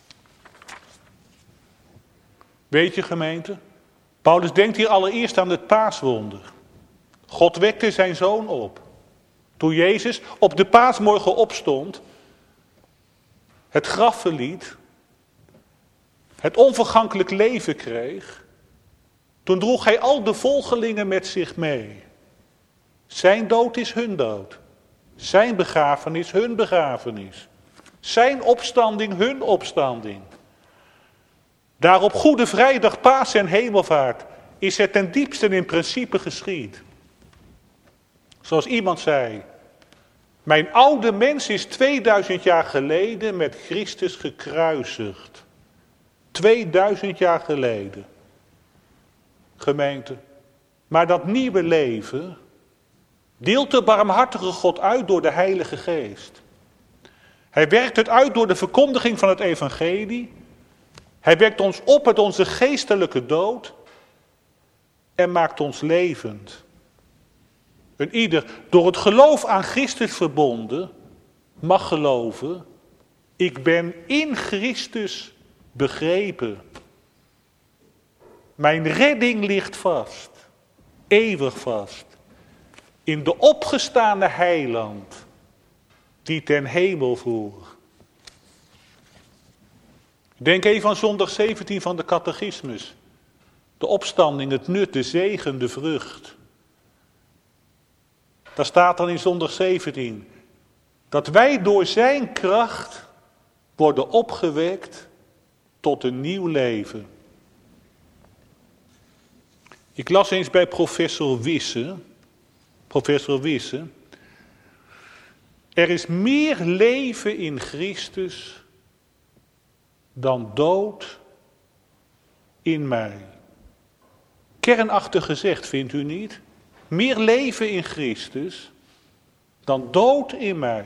Weet je, gemeente? Paulus denkt hier allereerst aan het paaswonder. God wekte zijn zoon op. Toen Jezus op de paasmorgen opstond, het graf verliet, het onvergankelijk leven kreeg, toen droeg hij al de volgelingen met zich mee. Zijn dood is hun dood. Zijn begrafenis hun begrafenis. Zijn opstanding hun opstanding. Daar op Goede Vrijdag, Paas en Hemelvaart is het ten diepste in principe geschied. Zoals iemand zei, mijn oude mens is tweeduizend jaar geleden met Christus gekruisigd. tweeduizend jaar geleden. Gemeente, maar dat nieuwe leven deelt de barmhartige God uit door de Heilige Geest. Hij werkt het uit door de verkondiging van het evangelie. Hij wekt ons op uit onze geestelijke dood en maakt ons levend. En ieder door het geloof aan Christus verbonden mag geloven, ik ben in Christus begrepen. Mijn redding ligt vast, eeuwig vast, in de opgestane heiland die ten hemel voer. Denk even aan zondag zeventien van de catechismus. De opstanding, het nut, de zegen, de vrucht. Daar staat dan in zondag zeventien dat wij door zijn kracht worden opgewekt tot een nieuw leven. Ik las eens bij professor Wisse, professor Wisse, er is meer leven in Christus dan dood in mij. Kernachtig gezegd, vindt u niet? Meer leven in Christus dan dood in mij.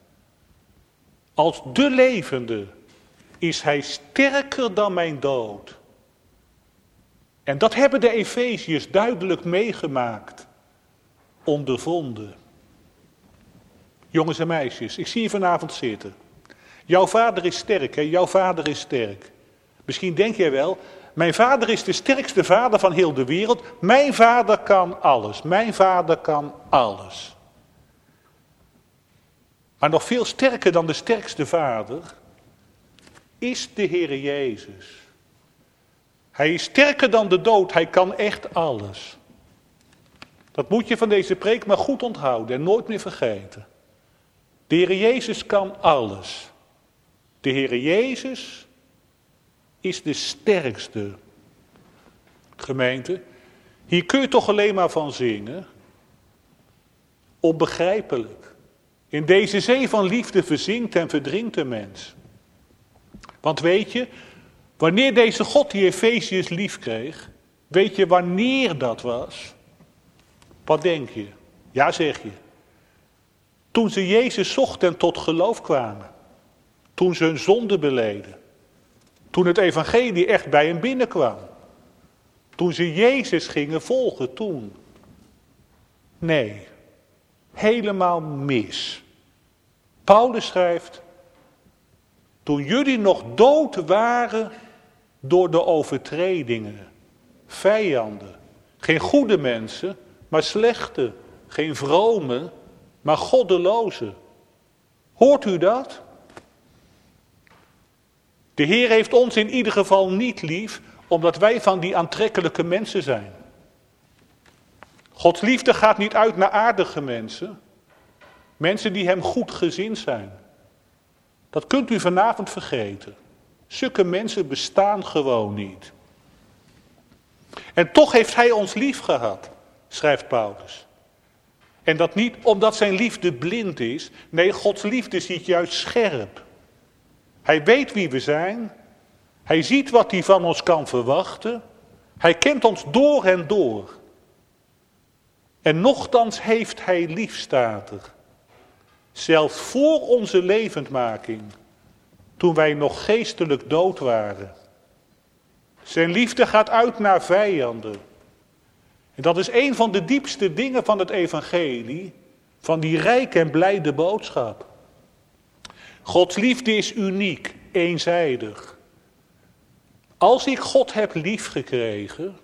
Als de levende is hij sterker dan mijn dood. En dat hebben de Efeziërs duidelijk meegemaakt, ondervonden. Jongens en meisjes, ik zie je vanavond zitten. Jouw vader is sterk, hè? Jouw vader is sterk. Misschien denk jij wel, mijn vader is de sterkste vader van heel de wereld. Mijn vader kan alles. Mijn vader kan alles. Maar nog veel sterker dan de sterkste vader is de Heere Jezus. Hij is sterker dan de dood. Hij kan echt alles. Dat moet je van deze preek maar goed onthouden en nooit meer vergeten. De Heere Jezus kan alles. De Heere Jezus is de sterkste. Gemeente, hier kun je toch alleen maar van zingen. Onbegrijpelijk. In deze zee van liefde verzinkt en verdrinkt de mens. Want weet je, wanneer deze God die Efeziërs lief kreeg, weet je wanneer dat was? Wat denk je? Ja, zeg je. Toen ze Jezus zochten en tot geloof kwamen. Toen ze hun zonde beleden. Toen het evangelie echt bij hen binnenkwam. Toen ze Jezus gingen volgen, toen. Nee, helemaal mis. Paulus schrijft, toen jullie nog dood waren door de overtredingen, vijanden, geen goede mensen, maar slechte, geen vrome, maar goddeloze. Hoort u dat? De Heer heeft ons in ieder geval niet lief, omdat wij van die aantrekkelijke mensen zijn. Gods liefde gaat niet uit naar aardige mensen. Mensen die hem goed gezind zijn. Dat kunt u vanavond vergeten. Zulke mensen bestaan gewoon niet. En toch heeft hij ons lief gehad, schrijft Paulus. En dat niet omdat zijn liefde blind is. Nee, Gods liefde ziet juist scherp. Hij weet wie we zijn. Hij ziet wat hij van ons kan verwachten. Hij kent ons door en door. En nochtans heeft hij lief, staat er. Zelfs voor onze levendmaking, toen wij nog geestelijk dood waren. Zijn liefde gaat uit naar vijanden. En dat is een van de diepste dingen van het evangelie, van die rijke en blijde boodschap. Gods liefde is uniek, eenzijdig. Als ik God heb liefgekregen,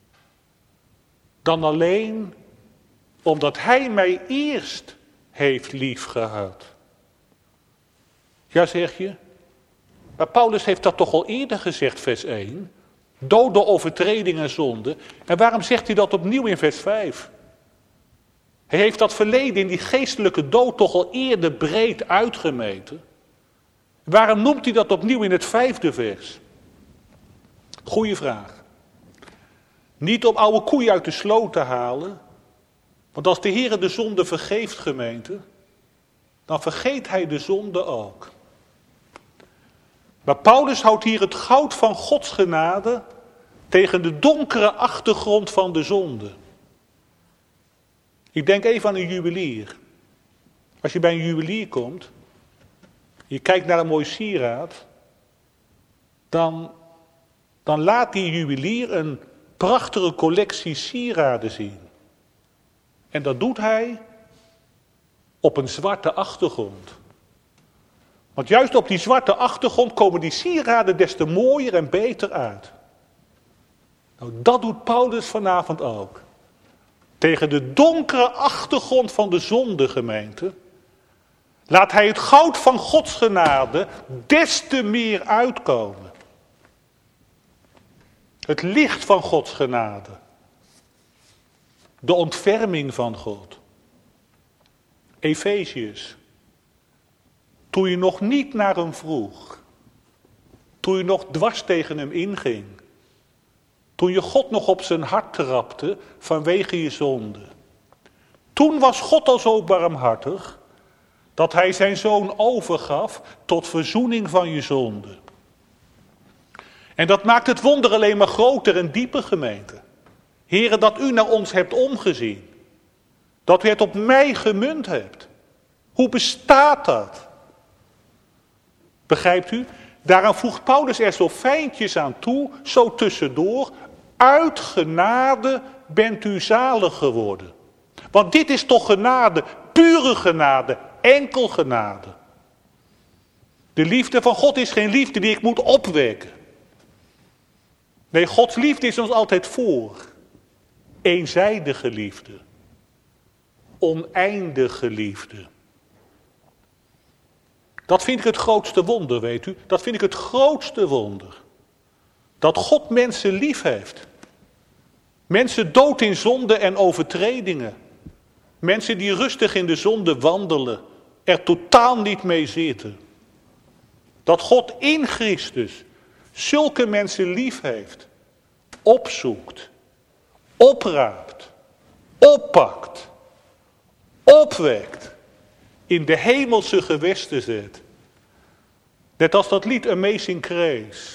dan alleen omdat hij mij eerst heeft liefgehad. Ja, zeg je? Maar Paulus heeft dat toch al eerder gezegd, vers één. Dood door overtreding en zonde. En waarom zegt hij dat opnieuw in vers vijf? Hij heeft dat verleden in die geestelijke dood toch al eerder breed uitgemeten. Waarom noemt hij dat opnieuw in het vijfde vers? Goeie vraag. Niet om oude koeien uit de sloot te halen. Want als de Heer de zonde vergeeft, gemeente, dan vergeet hij de zonde ook. Maar Paulus houdt hier het goud van Gods genade tegen de donkere achtergrond van de zonde. Ik denk even aan een juwelier. Als je bij een juwelier komt, je kijkt naar een mooi sieraad, dan, dan laat die juwelier een prachtige collectie sieraden zien. En dat doet hij op een zwarte achtergrond. Want juist op die zwarte achtergrond komen die sieraden des te mooier en beter uit. Nou, dat doet Paulus vanavond ook. Tegen de donkere achtergrond van de zonde, gemeente, laat hij het goud van Gods genade des te meer uitkomen. Het licht van Gods genade. De ontferming van God. Efeziërs. Toen je nog niet naar hem vroeg. Toen je nog dwars tegen hem inging. Toen je God nog op zijn hart trapte vanwege je zonde. Toen was God al zo barmhartig dat hij zijn zoon overgaf tot verzoening van je zonde. En dat maakt het wonder alleen maar groter en dieper, gemeente. Heere, dat u naar ons hebt omgezien. Dat u het op mij gemunt hebt. Hoe bestaat dat? Begrijpt u? Daaraan voegt Paulus er zo fijntjes aan toe, zo tussendoor. Uit genade bent u zalig geworden. Want dit is toch genade, pure genade, Enkel genade. De liefde van God is geen liefde die ik moet opwekken. Nee, Gods liefde is ons altijd voor. Eenzijdige liefde. Oneindige liefde. Dat vind ik het grootste wonder, weet u. Dat vind ik het grootste wonder. Dat God mensen lief heeft. Mensen dood in zonde en overtredingen. Mensen die rustig in de zonde wandelen. Er totaal niet mee zitten. Dat God in Christus zulke mensen lief heeft. Opzoekt. Opraapt. Oppakt. Opwekt. In de hemelse gewesten zet. Net als dat lied Amazing Grace.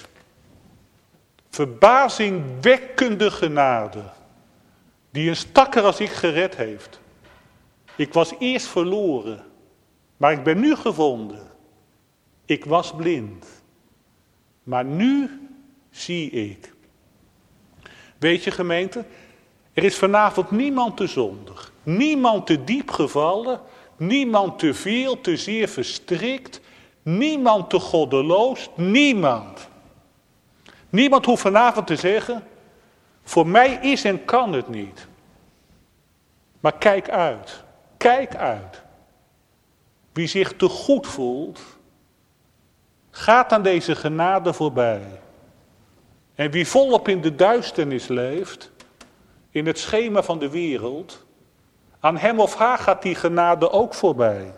Verbazingwekkende genade. Die een stakker als ik gered heeft. Ik was eerst verloren. Maar ik ben nu gevonden. Ik was blind. Maar nu zie ik. Weet je gemeente, er is vanavond niemand te zondig. Niemand te diep gevallen. Niemand te veel, te zeer verstrikt. Niemand te goddeloos. Niemand. Niemand hoeft vanavond te zeggen, voor mij is en kan het niet. Maar kijk uit. Kijk uit. Wie zich te goed voelt, gaat aan deze genade voorbij. En wie volop in de duisternis leeft, in het schema van de wereld, aan hem of haar gaat die genade ook voorbij.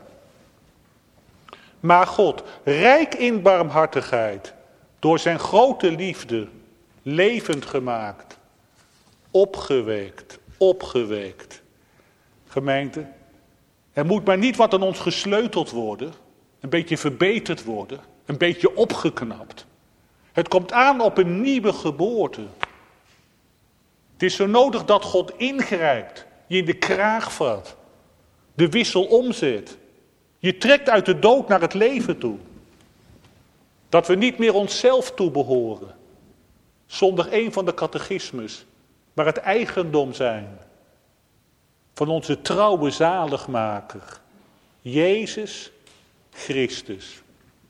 Maar God, rijk in barmhartigheid, door zijn grote liefde, levend gemaakt, opgewekt, opgewekt. Gemeente, er moet maar niet wat aan ons gesleuteld worden, een beetje verbeterd worden, een beetje opgeknapt. Het komt aan op een nieuwe geboorte. Het is zo nodig dat God ingrijpt, je in de kraag vat, de wissel omzet. Je trekt uit de dood naar het leven toe. Dat we niet meer onszelf toebehoren, zonder een van de catechismes, maar het eigendom zijn van onze trouwe zaligmaker, Jezus Christus.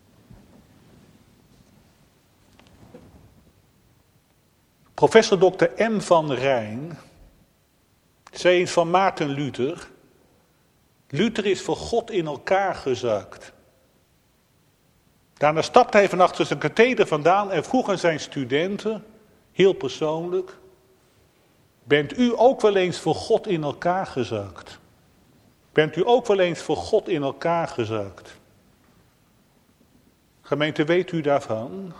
Professor dokter M. van Rijn zei eens van Maarten Luther: Luther is voor God in elkaar gezakt. Daarna stapte hij van achter zijn katheder vandaan en vroeg aan zijn studenten, heel persoonlijk: bent u ook wel eens voor God in elkaar gezakt? Bent u ook wel eens voor God in elkaar gezakt? Gemeente, weet u daarvan?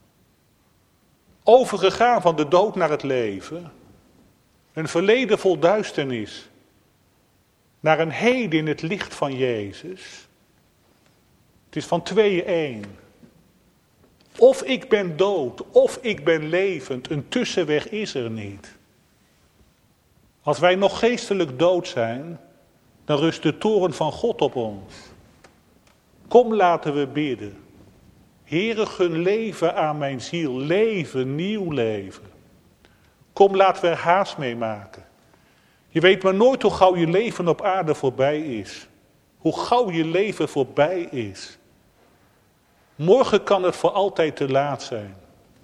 Overgegaan van de dood naar het leven. Een verleden vol duisternis. Naar een heden in het licht van Jezus. Het is van tweeën één. Of ik ben dood, of ik ben levend. Een tussenweg is er niet. Als wij nog geestelijk dood zijn, dan rust de toorn van God op ons. Kom, laten we bidden. Heere, gun leven aan mijn ziel, leven, nieuw leven. Kom, laten we er haast mee maken. Je weet maar nooit hoe gauw je leven op aarde voorbij is. Hoe gauw je leven voorbij is. Morgen kan het voor altijd te laat zijn.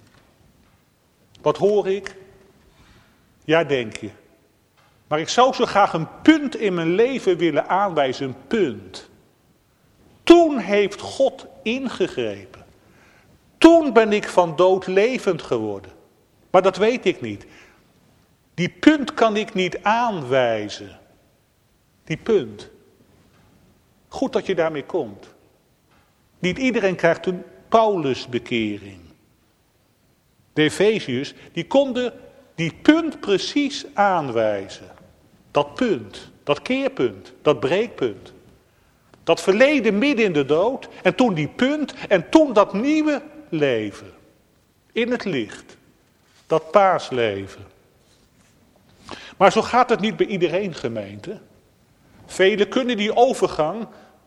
Wat hoor ik? Ja, denk je. Maar ik zou zo graag een punt in mijn leven willen aanwijzen, een punt. Toen heeft God ingegrepen. Toen ben ik van dood levend geworden. Maar dat weet ik niet. Die punt kan ik niet aanwijzen. Die punt. Goed dat je daarmee komt. Niet iedereen krijgt een Paulusbekering. De Efeziërs, die konden die punt precies aanwijzen. Dat punt, dat keerpunt, dat breekpunt. Dat verleden midden in de dood en toen die punt en toen dat nieuwe leven. In het licht. Dat paasleven. Maar zo gaat het niet bij iedereen, gemeente. Velen kunnen die overgang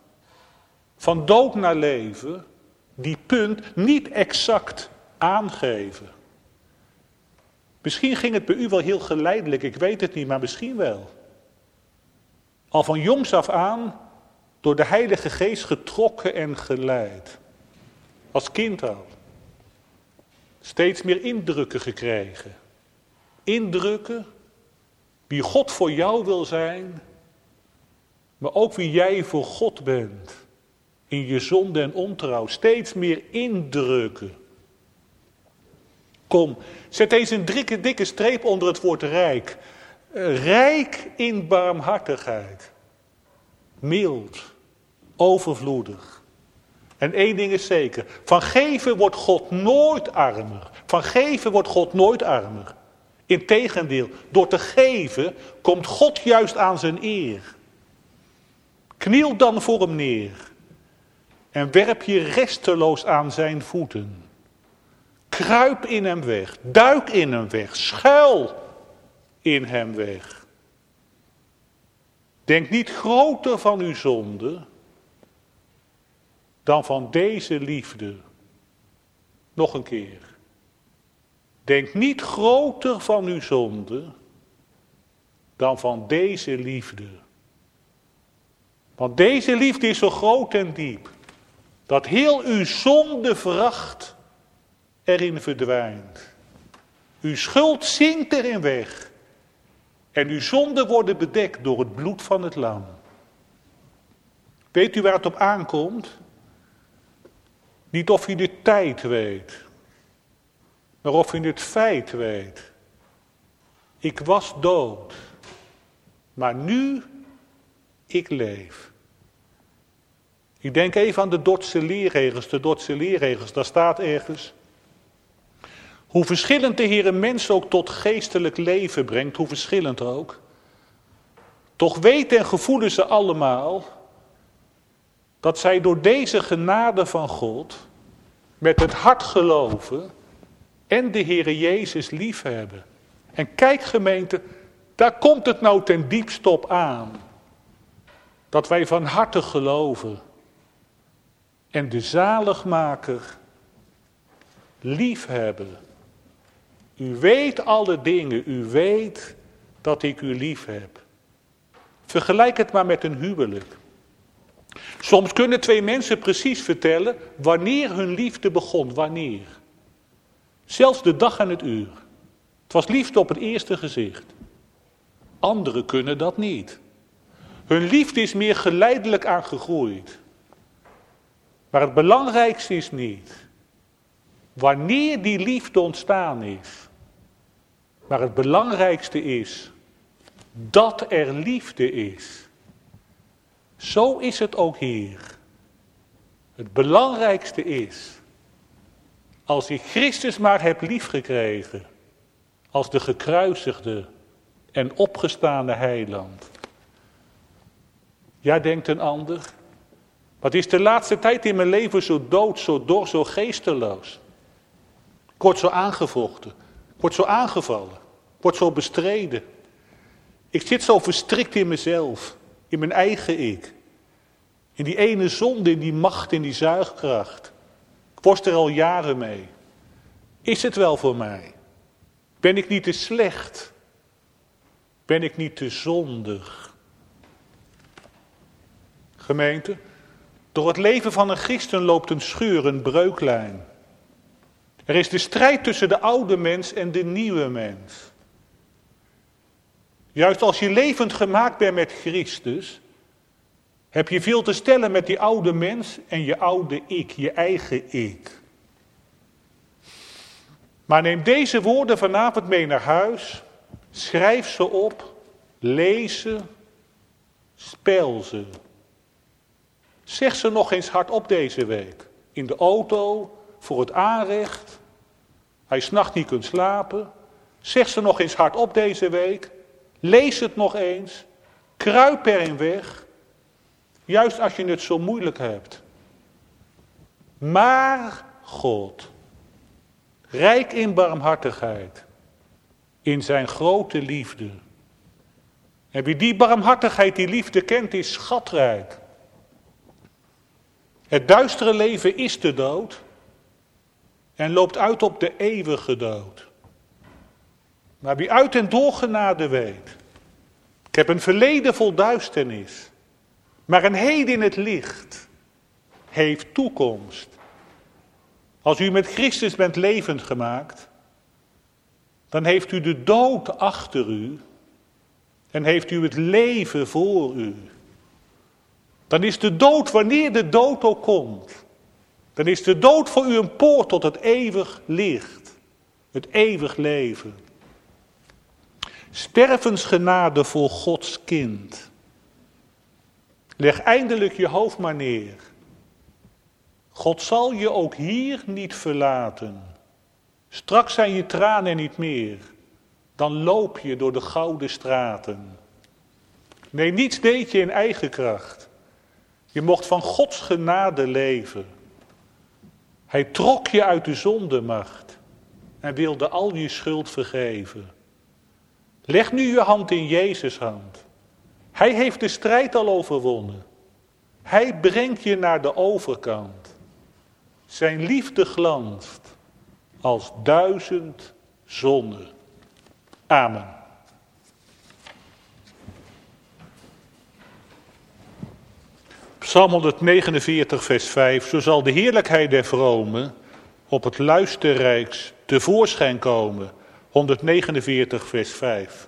van dood naar leven, die punt, niet exact aangeven. Misschien ging het bij u wel heel geleidelijk, ik weet het niet, maar misschien wel. Al van jongs af aan, door de Heilige Geest getrokken en geleid. Als kind al. Steeds meer indrukken gekregen. Indrukken wie God voor jou wil zijn, maar ook wie jij voor God bent. In je zonde en ontrouw. Steeds meer indrukken. Kom, zet deze een dikke, dikke streep onder het woord rijk. Rijk in barmhartigheid. Mild. Overvloedig. En één ding is zeker. Van geven wordt God nooit armer. Van geven wordt God nooit armer. Integendeel, door te geven komt God juist aan zijn eer. Kniel dan voor hem neer. En werp je resteloos aan zijn voeten. Kruip in hem weg. Duik in hem weg. Schuil in hem weg. Denk niet groter van uw zonde dan van deze liefde. Nog een keer. Denk niet groter van uw zonde dan van deze liefde. Want deze liefde is zo groot en diep, dat heel uw zondevracht erin verdwijnt. Uw schuld zinkt erin weg. En uw zonden worden bedekt door het bloed van het lam. Weet u waar het op aankomt? Niet of je de tijd weet, maar of je het feit weet. Ik was dood, maar nu ik leef. Ik denk even aan de Dordtse leerregels, de Dordtse leerregels, daar staat ergens. Hoe verschillend de Heer een mens ook tot geestelijk leven brengt, hoe verschillend ook. Toch weten en gevoelen ze allemaal dat zij door deze genade van God met het hart geloven en de Heere Jezus liefhebben. En kijk gemeente, daar komt het nou ten diepste op aan. Dat wij van harte geloven en de zaligmaker liefhebben. U weet alle dingen, u weet dat ik u lief heb. Vergelijk het maar met een huwelijk. Soms kunnen twee mensen precies vertellen wanneer hun liefde begon, wanneer. Zelfs de dag en het uur. Het was liefde op het eerste gezicht. Anderen kunnen dat niet. Hun liefde is meer geleidelijk aangegroeid. Maar het belangrijkste is niet wanneer die liefde ontstaan is. Maar het belangrijkste is dat er liefde is. Zo is het ook hier. Het belangrijkste is, als ik Christus maar heb liefgekregen, als de gekruisigde en opgestaande heiland. Ja, denkt een ander, wat is de laatste tijd in mijn leven zo dood, zo dor, zo geesteloos? Ik word zo aangevochten, ik word zo aangevallen, ik word zo bestreden. Ik zit zo verstrikt in mezelf, in mijn eigen ik. In die ene zonde, in die macht, in die zuigkracht. Ik worst er al jaren mee. Is het wel voor mij? Ben ik niet te slecht? Ben ik niet te zondig? Gemeente, door het leven van een christen loopt een scheur, een breuklijn. Er is de strijd tussen de oude mens en de nieuwe mens. Juist als je levend gemaakt bent met Christus, heb je veel te stellen met die oude mens en je oude ik, je eigen ik. Maar neem deze woorden vanavond mee naar huis, schrijf ze op, lees ze, spel ze. Zeg ze nog eens hardop deze week. In de auto, voor het aanrecht, als je 's nachts niet kunt slapen. Zeg ze nog eens hardop deze week. Lees het nog eens. Kruip erin weg. Juist als je het zo moeilijk hebt. Maar God, rijk in barmhartigheid, in zijn grote liefde. En wie die barmhartigheid, die liefde kent, is schatrijk. Het duistere leven is de dood en loopt uit op de eeuwige dood. Maar wie uit en door genade weet, ik heb een verleden vol duisternis, Maar een heden in het licht heeft toekomst. Als u met Christus bent levend gemaakt, dan heeft u de dood achter u en heeft u het leven voor u. Dan is de dood, wanneer de dood ook komt, dan is de dood voor u een poort tot het eeuwig licht, het eeuwig leven. Stervensgenade voor Gods kind. Leg eindelijk je hoofd maar neer. God zal je ook hier niet verlaten. Straks zijn je tranen niet meer. Dan loop je door de gouden straten. Nee, niets deed je in eigen kracht. Je mocht van Gods genade leven. Hij trok je uit de zondemacht en wilde al je schuld vergeven. Leg nu je hand in Jezus' hand. Hij heeft de strijd al overwonnen. Hij brengt je naar de overkant. Zijn liefde glanst als duizend zonnen. Amen. Psalm honderdnegenenveertig, vers vijf. Zo zal de heerlijkheid der vromen op het luisterrijks tevoorschijn komen. honderdnegenenveertig, vers vijf.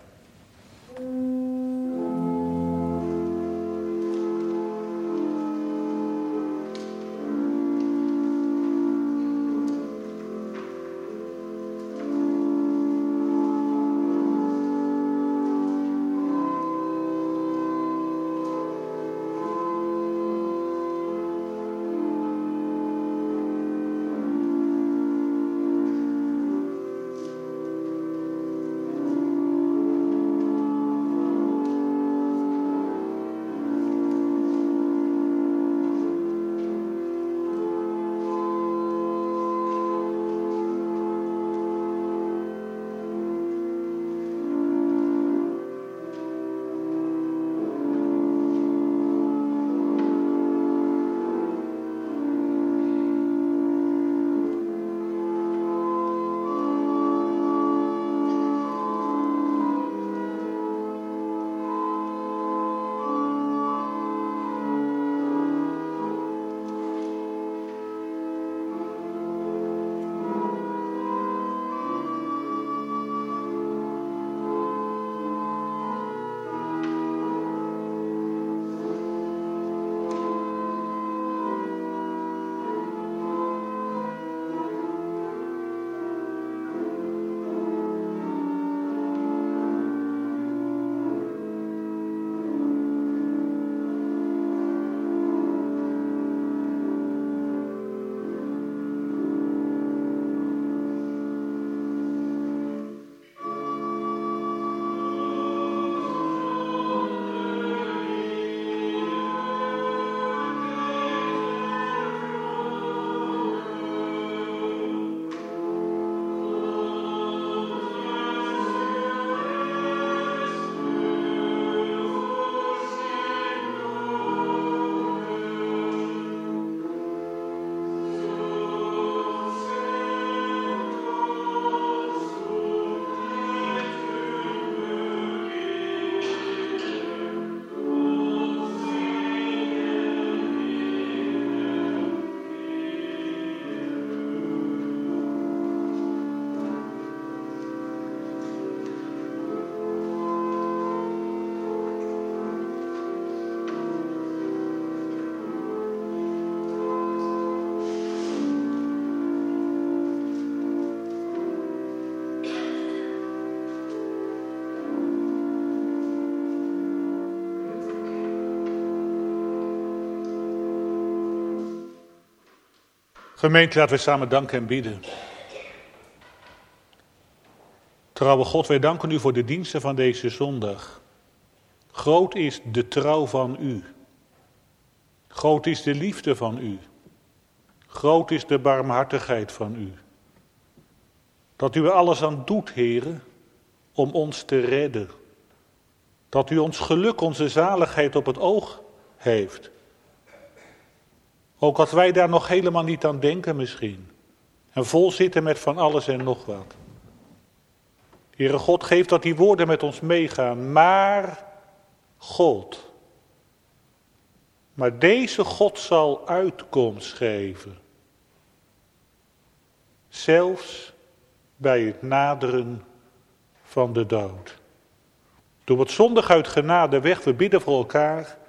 Gemeente, laten we samen danken en bidden. Trouwe God, wij danken u voor de diensten van deze zondag. Groot is de trouw van u. Groot is de liefde van u. Groot is de barmhartigheid van u. Dat u er alles aan doet, Heere, om ons te redden. Dat u ons geluk, onze zaligheid op het oog heeft. Ook als wij daar nog helemaal niet aan denken misschien. En vol zitten met van alles en nog wat. Heere God, geef dat die woorden met ons meegaan. Maar God. Maar deze God zal uitkomst geven. Zelfs bij het naderen van de dood. Door wat zondig uit genade weg, we bidden voor elkaar.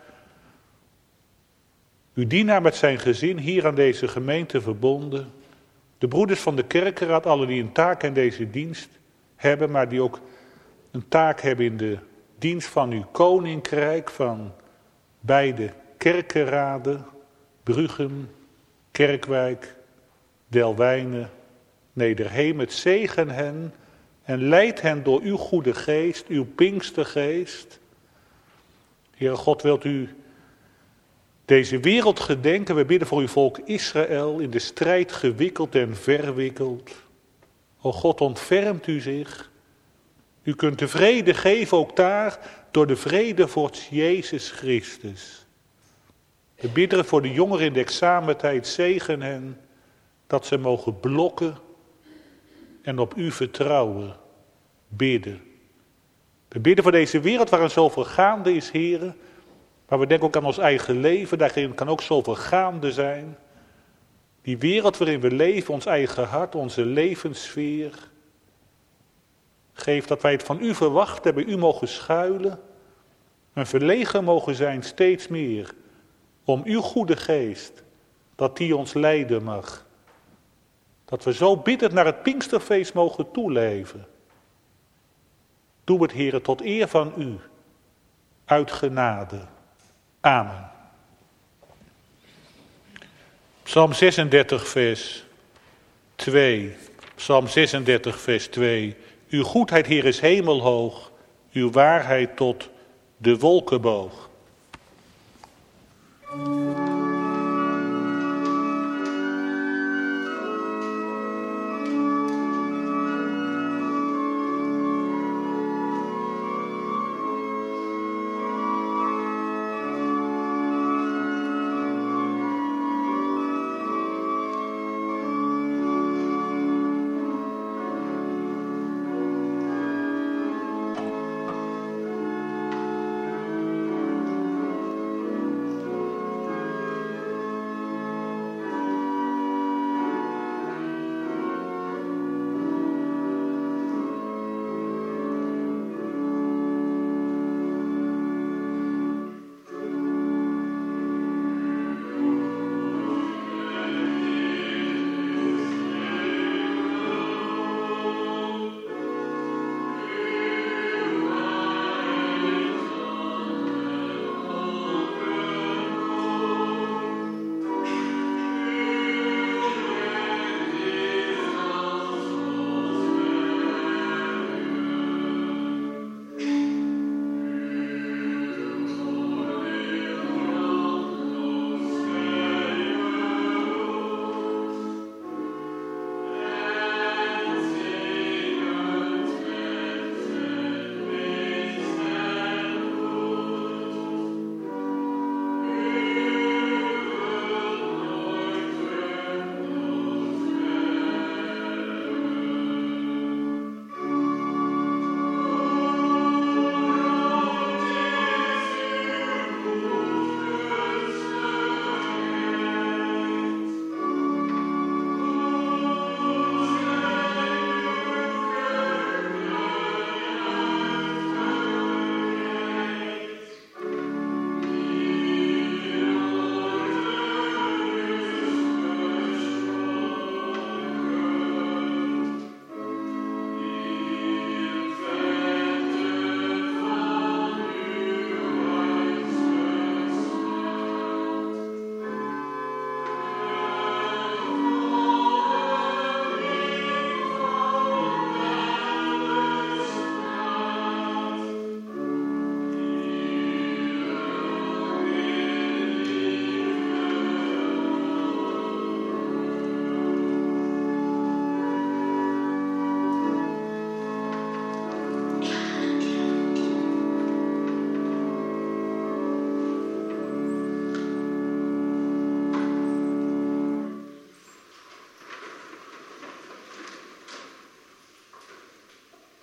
Uw dienaar met zijn gezin hier aan deze gemeente verbonden. De broeders van de kerkenraad, alle die een taak in deze dienst hebben, maar die ook een taak hebben in de dienst van uw koninkrijk, van beide kerkenraden, Bruchem, Kerkwijk, Delwijnen, Nederhemert. Zegen hen en leid hen door uw goede geest, uw Pinkstergeest. Heere God, wilt u deze wereld gedenken. We bidden voor uw volk Israël, in de strijd gewikkeld en verwikkeld. O God, ontfermt u zich. U kunt de vrede geven ook daar door de vrede voor Jezus Christus. We bidden voor de jongeren in de examentijd, zegen hen, dat ze mogen blokken en op u vertrouwen, bidden. We bidden voor deze wereld waarin zoveel gaande is, heren. Maar we denken ook aan ons eigen leven, daarin kan ook zoveel gaande zijn. Die wereld waarin we leven, ons eigen hart, onze levenssfeer. Geef dat wij het van u verwacht hebben, u mogen schuilen. En verlegen mogen zijn steeds meer om uw goede geest, dat die ons leiden mag. Dat we zo biddend naar het Pinksterfeest mogen toeleven. Doe het, Heere, tot eer van u, uit genade. Amen. Psalm zesendertig, vers twee. Psalm zesendertig, vers twee. Uw goedheid, Heer, is hemelhoog, uw waarheid tot de wolkenboog.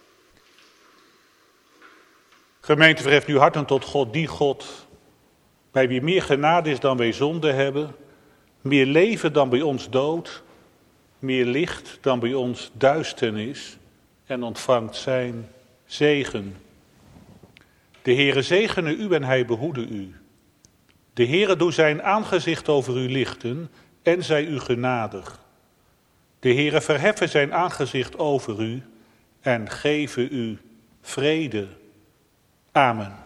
Gemeente, verheft uw harten tot God, die God, bij wie meer genade is dan wij zonde hebben, meer leven dan bij ons dood, meer licht dan bij ons duisternis, en ontvangt zijn zegen. De Heere zegene u en hij behoede u. De Heere doe zijn aangezicht over u lichten en zij u genadig. De Heere verheffen zijn aangezicht over u en geven u vrede. Amen.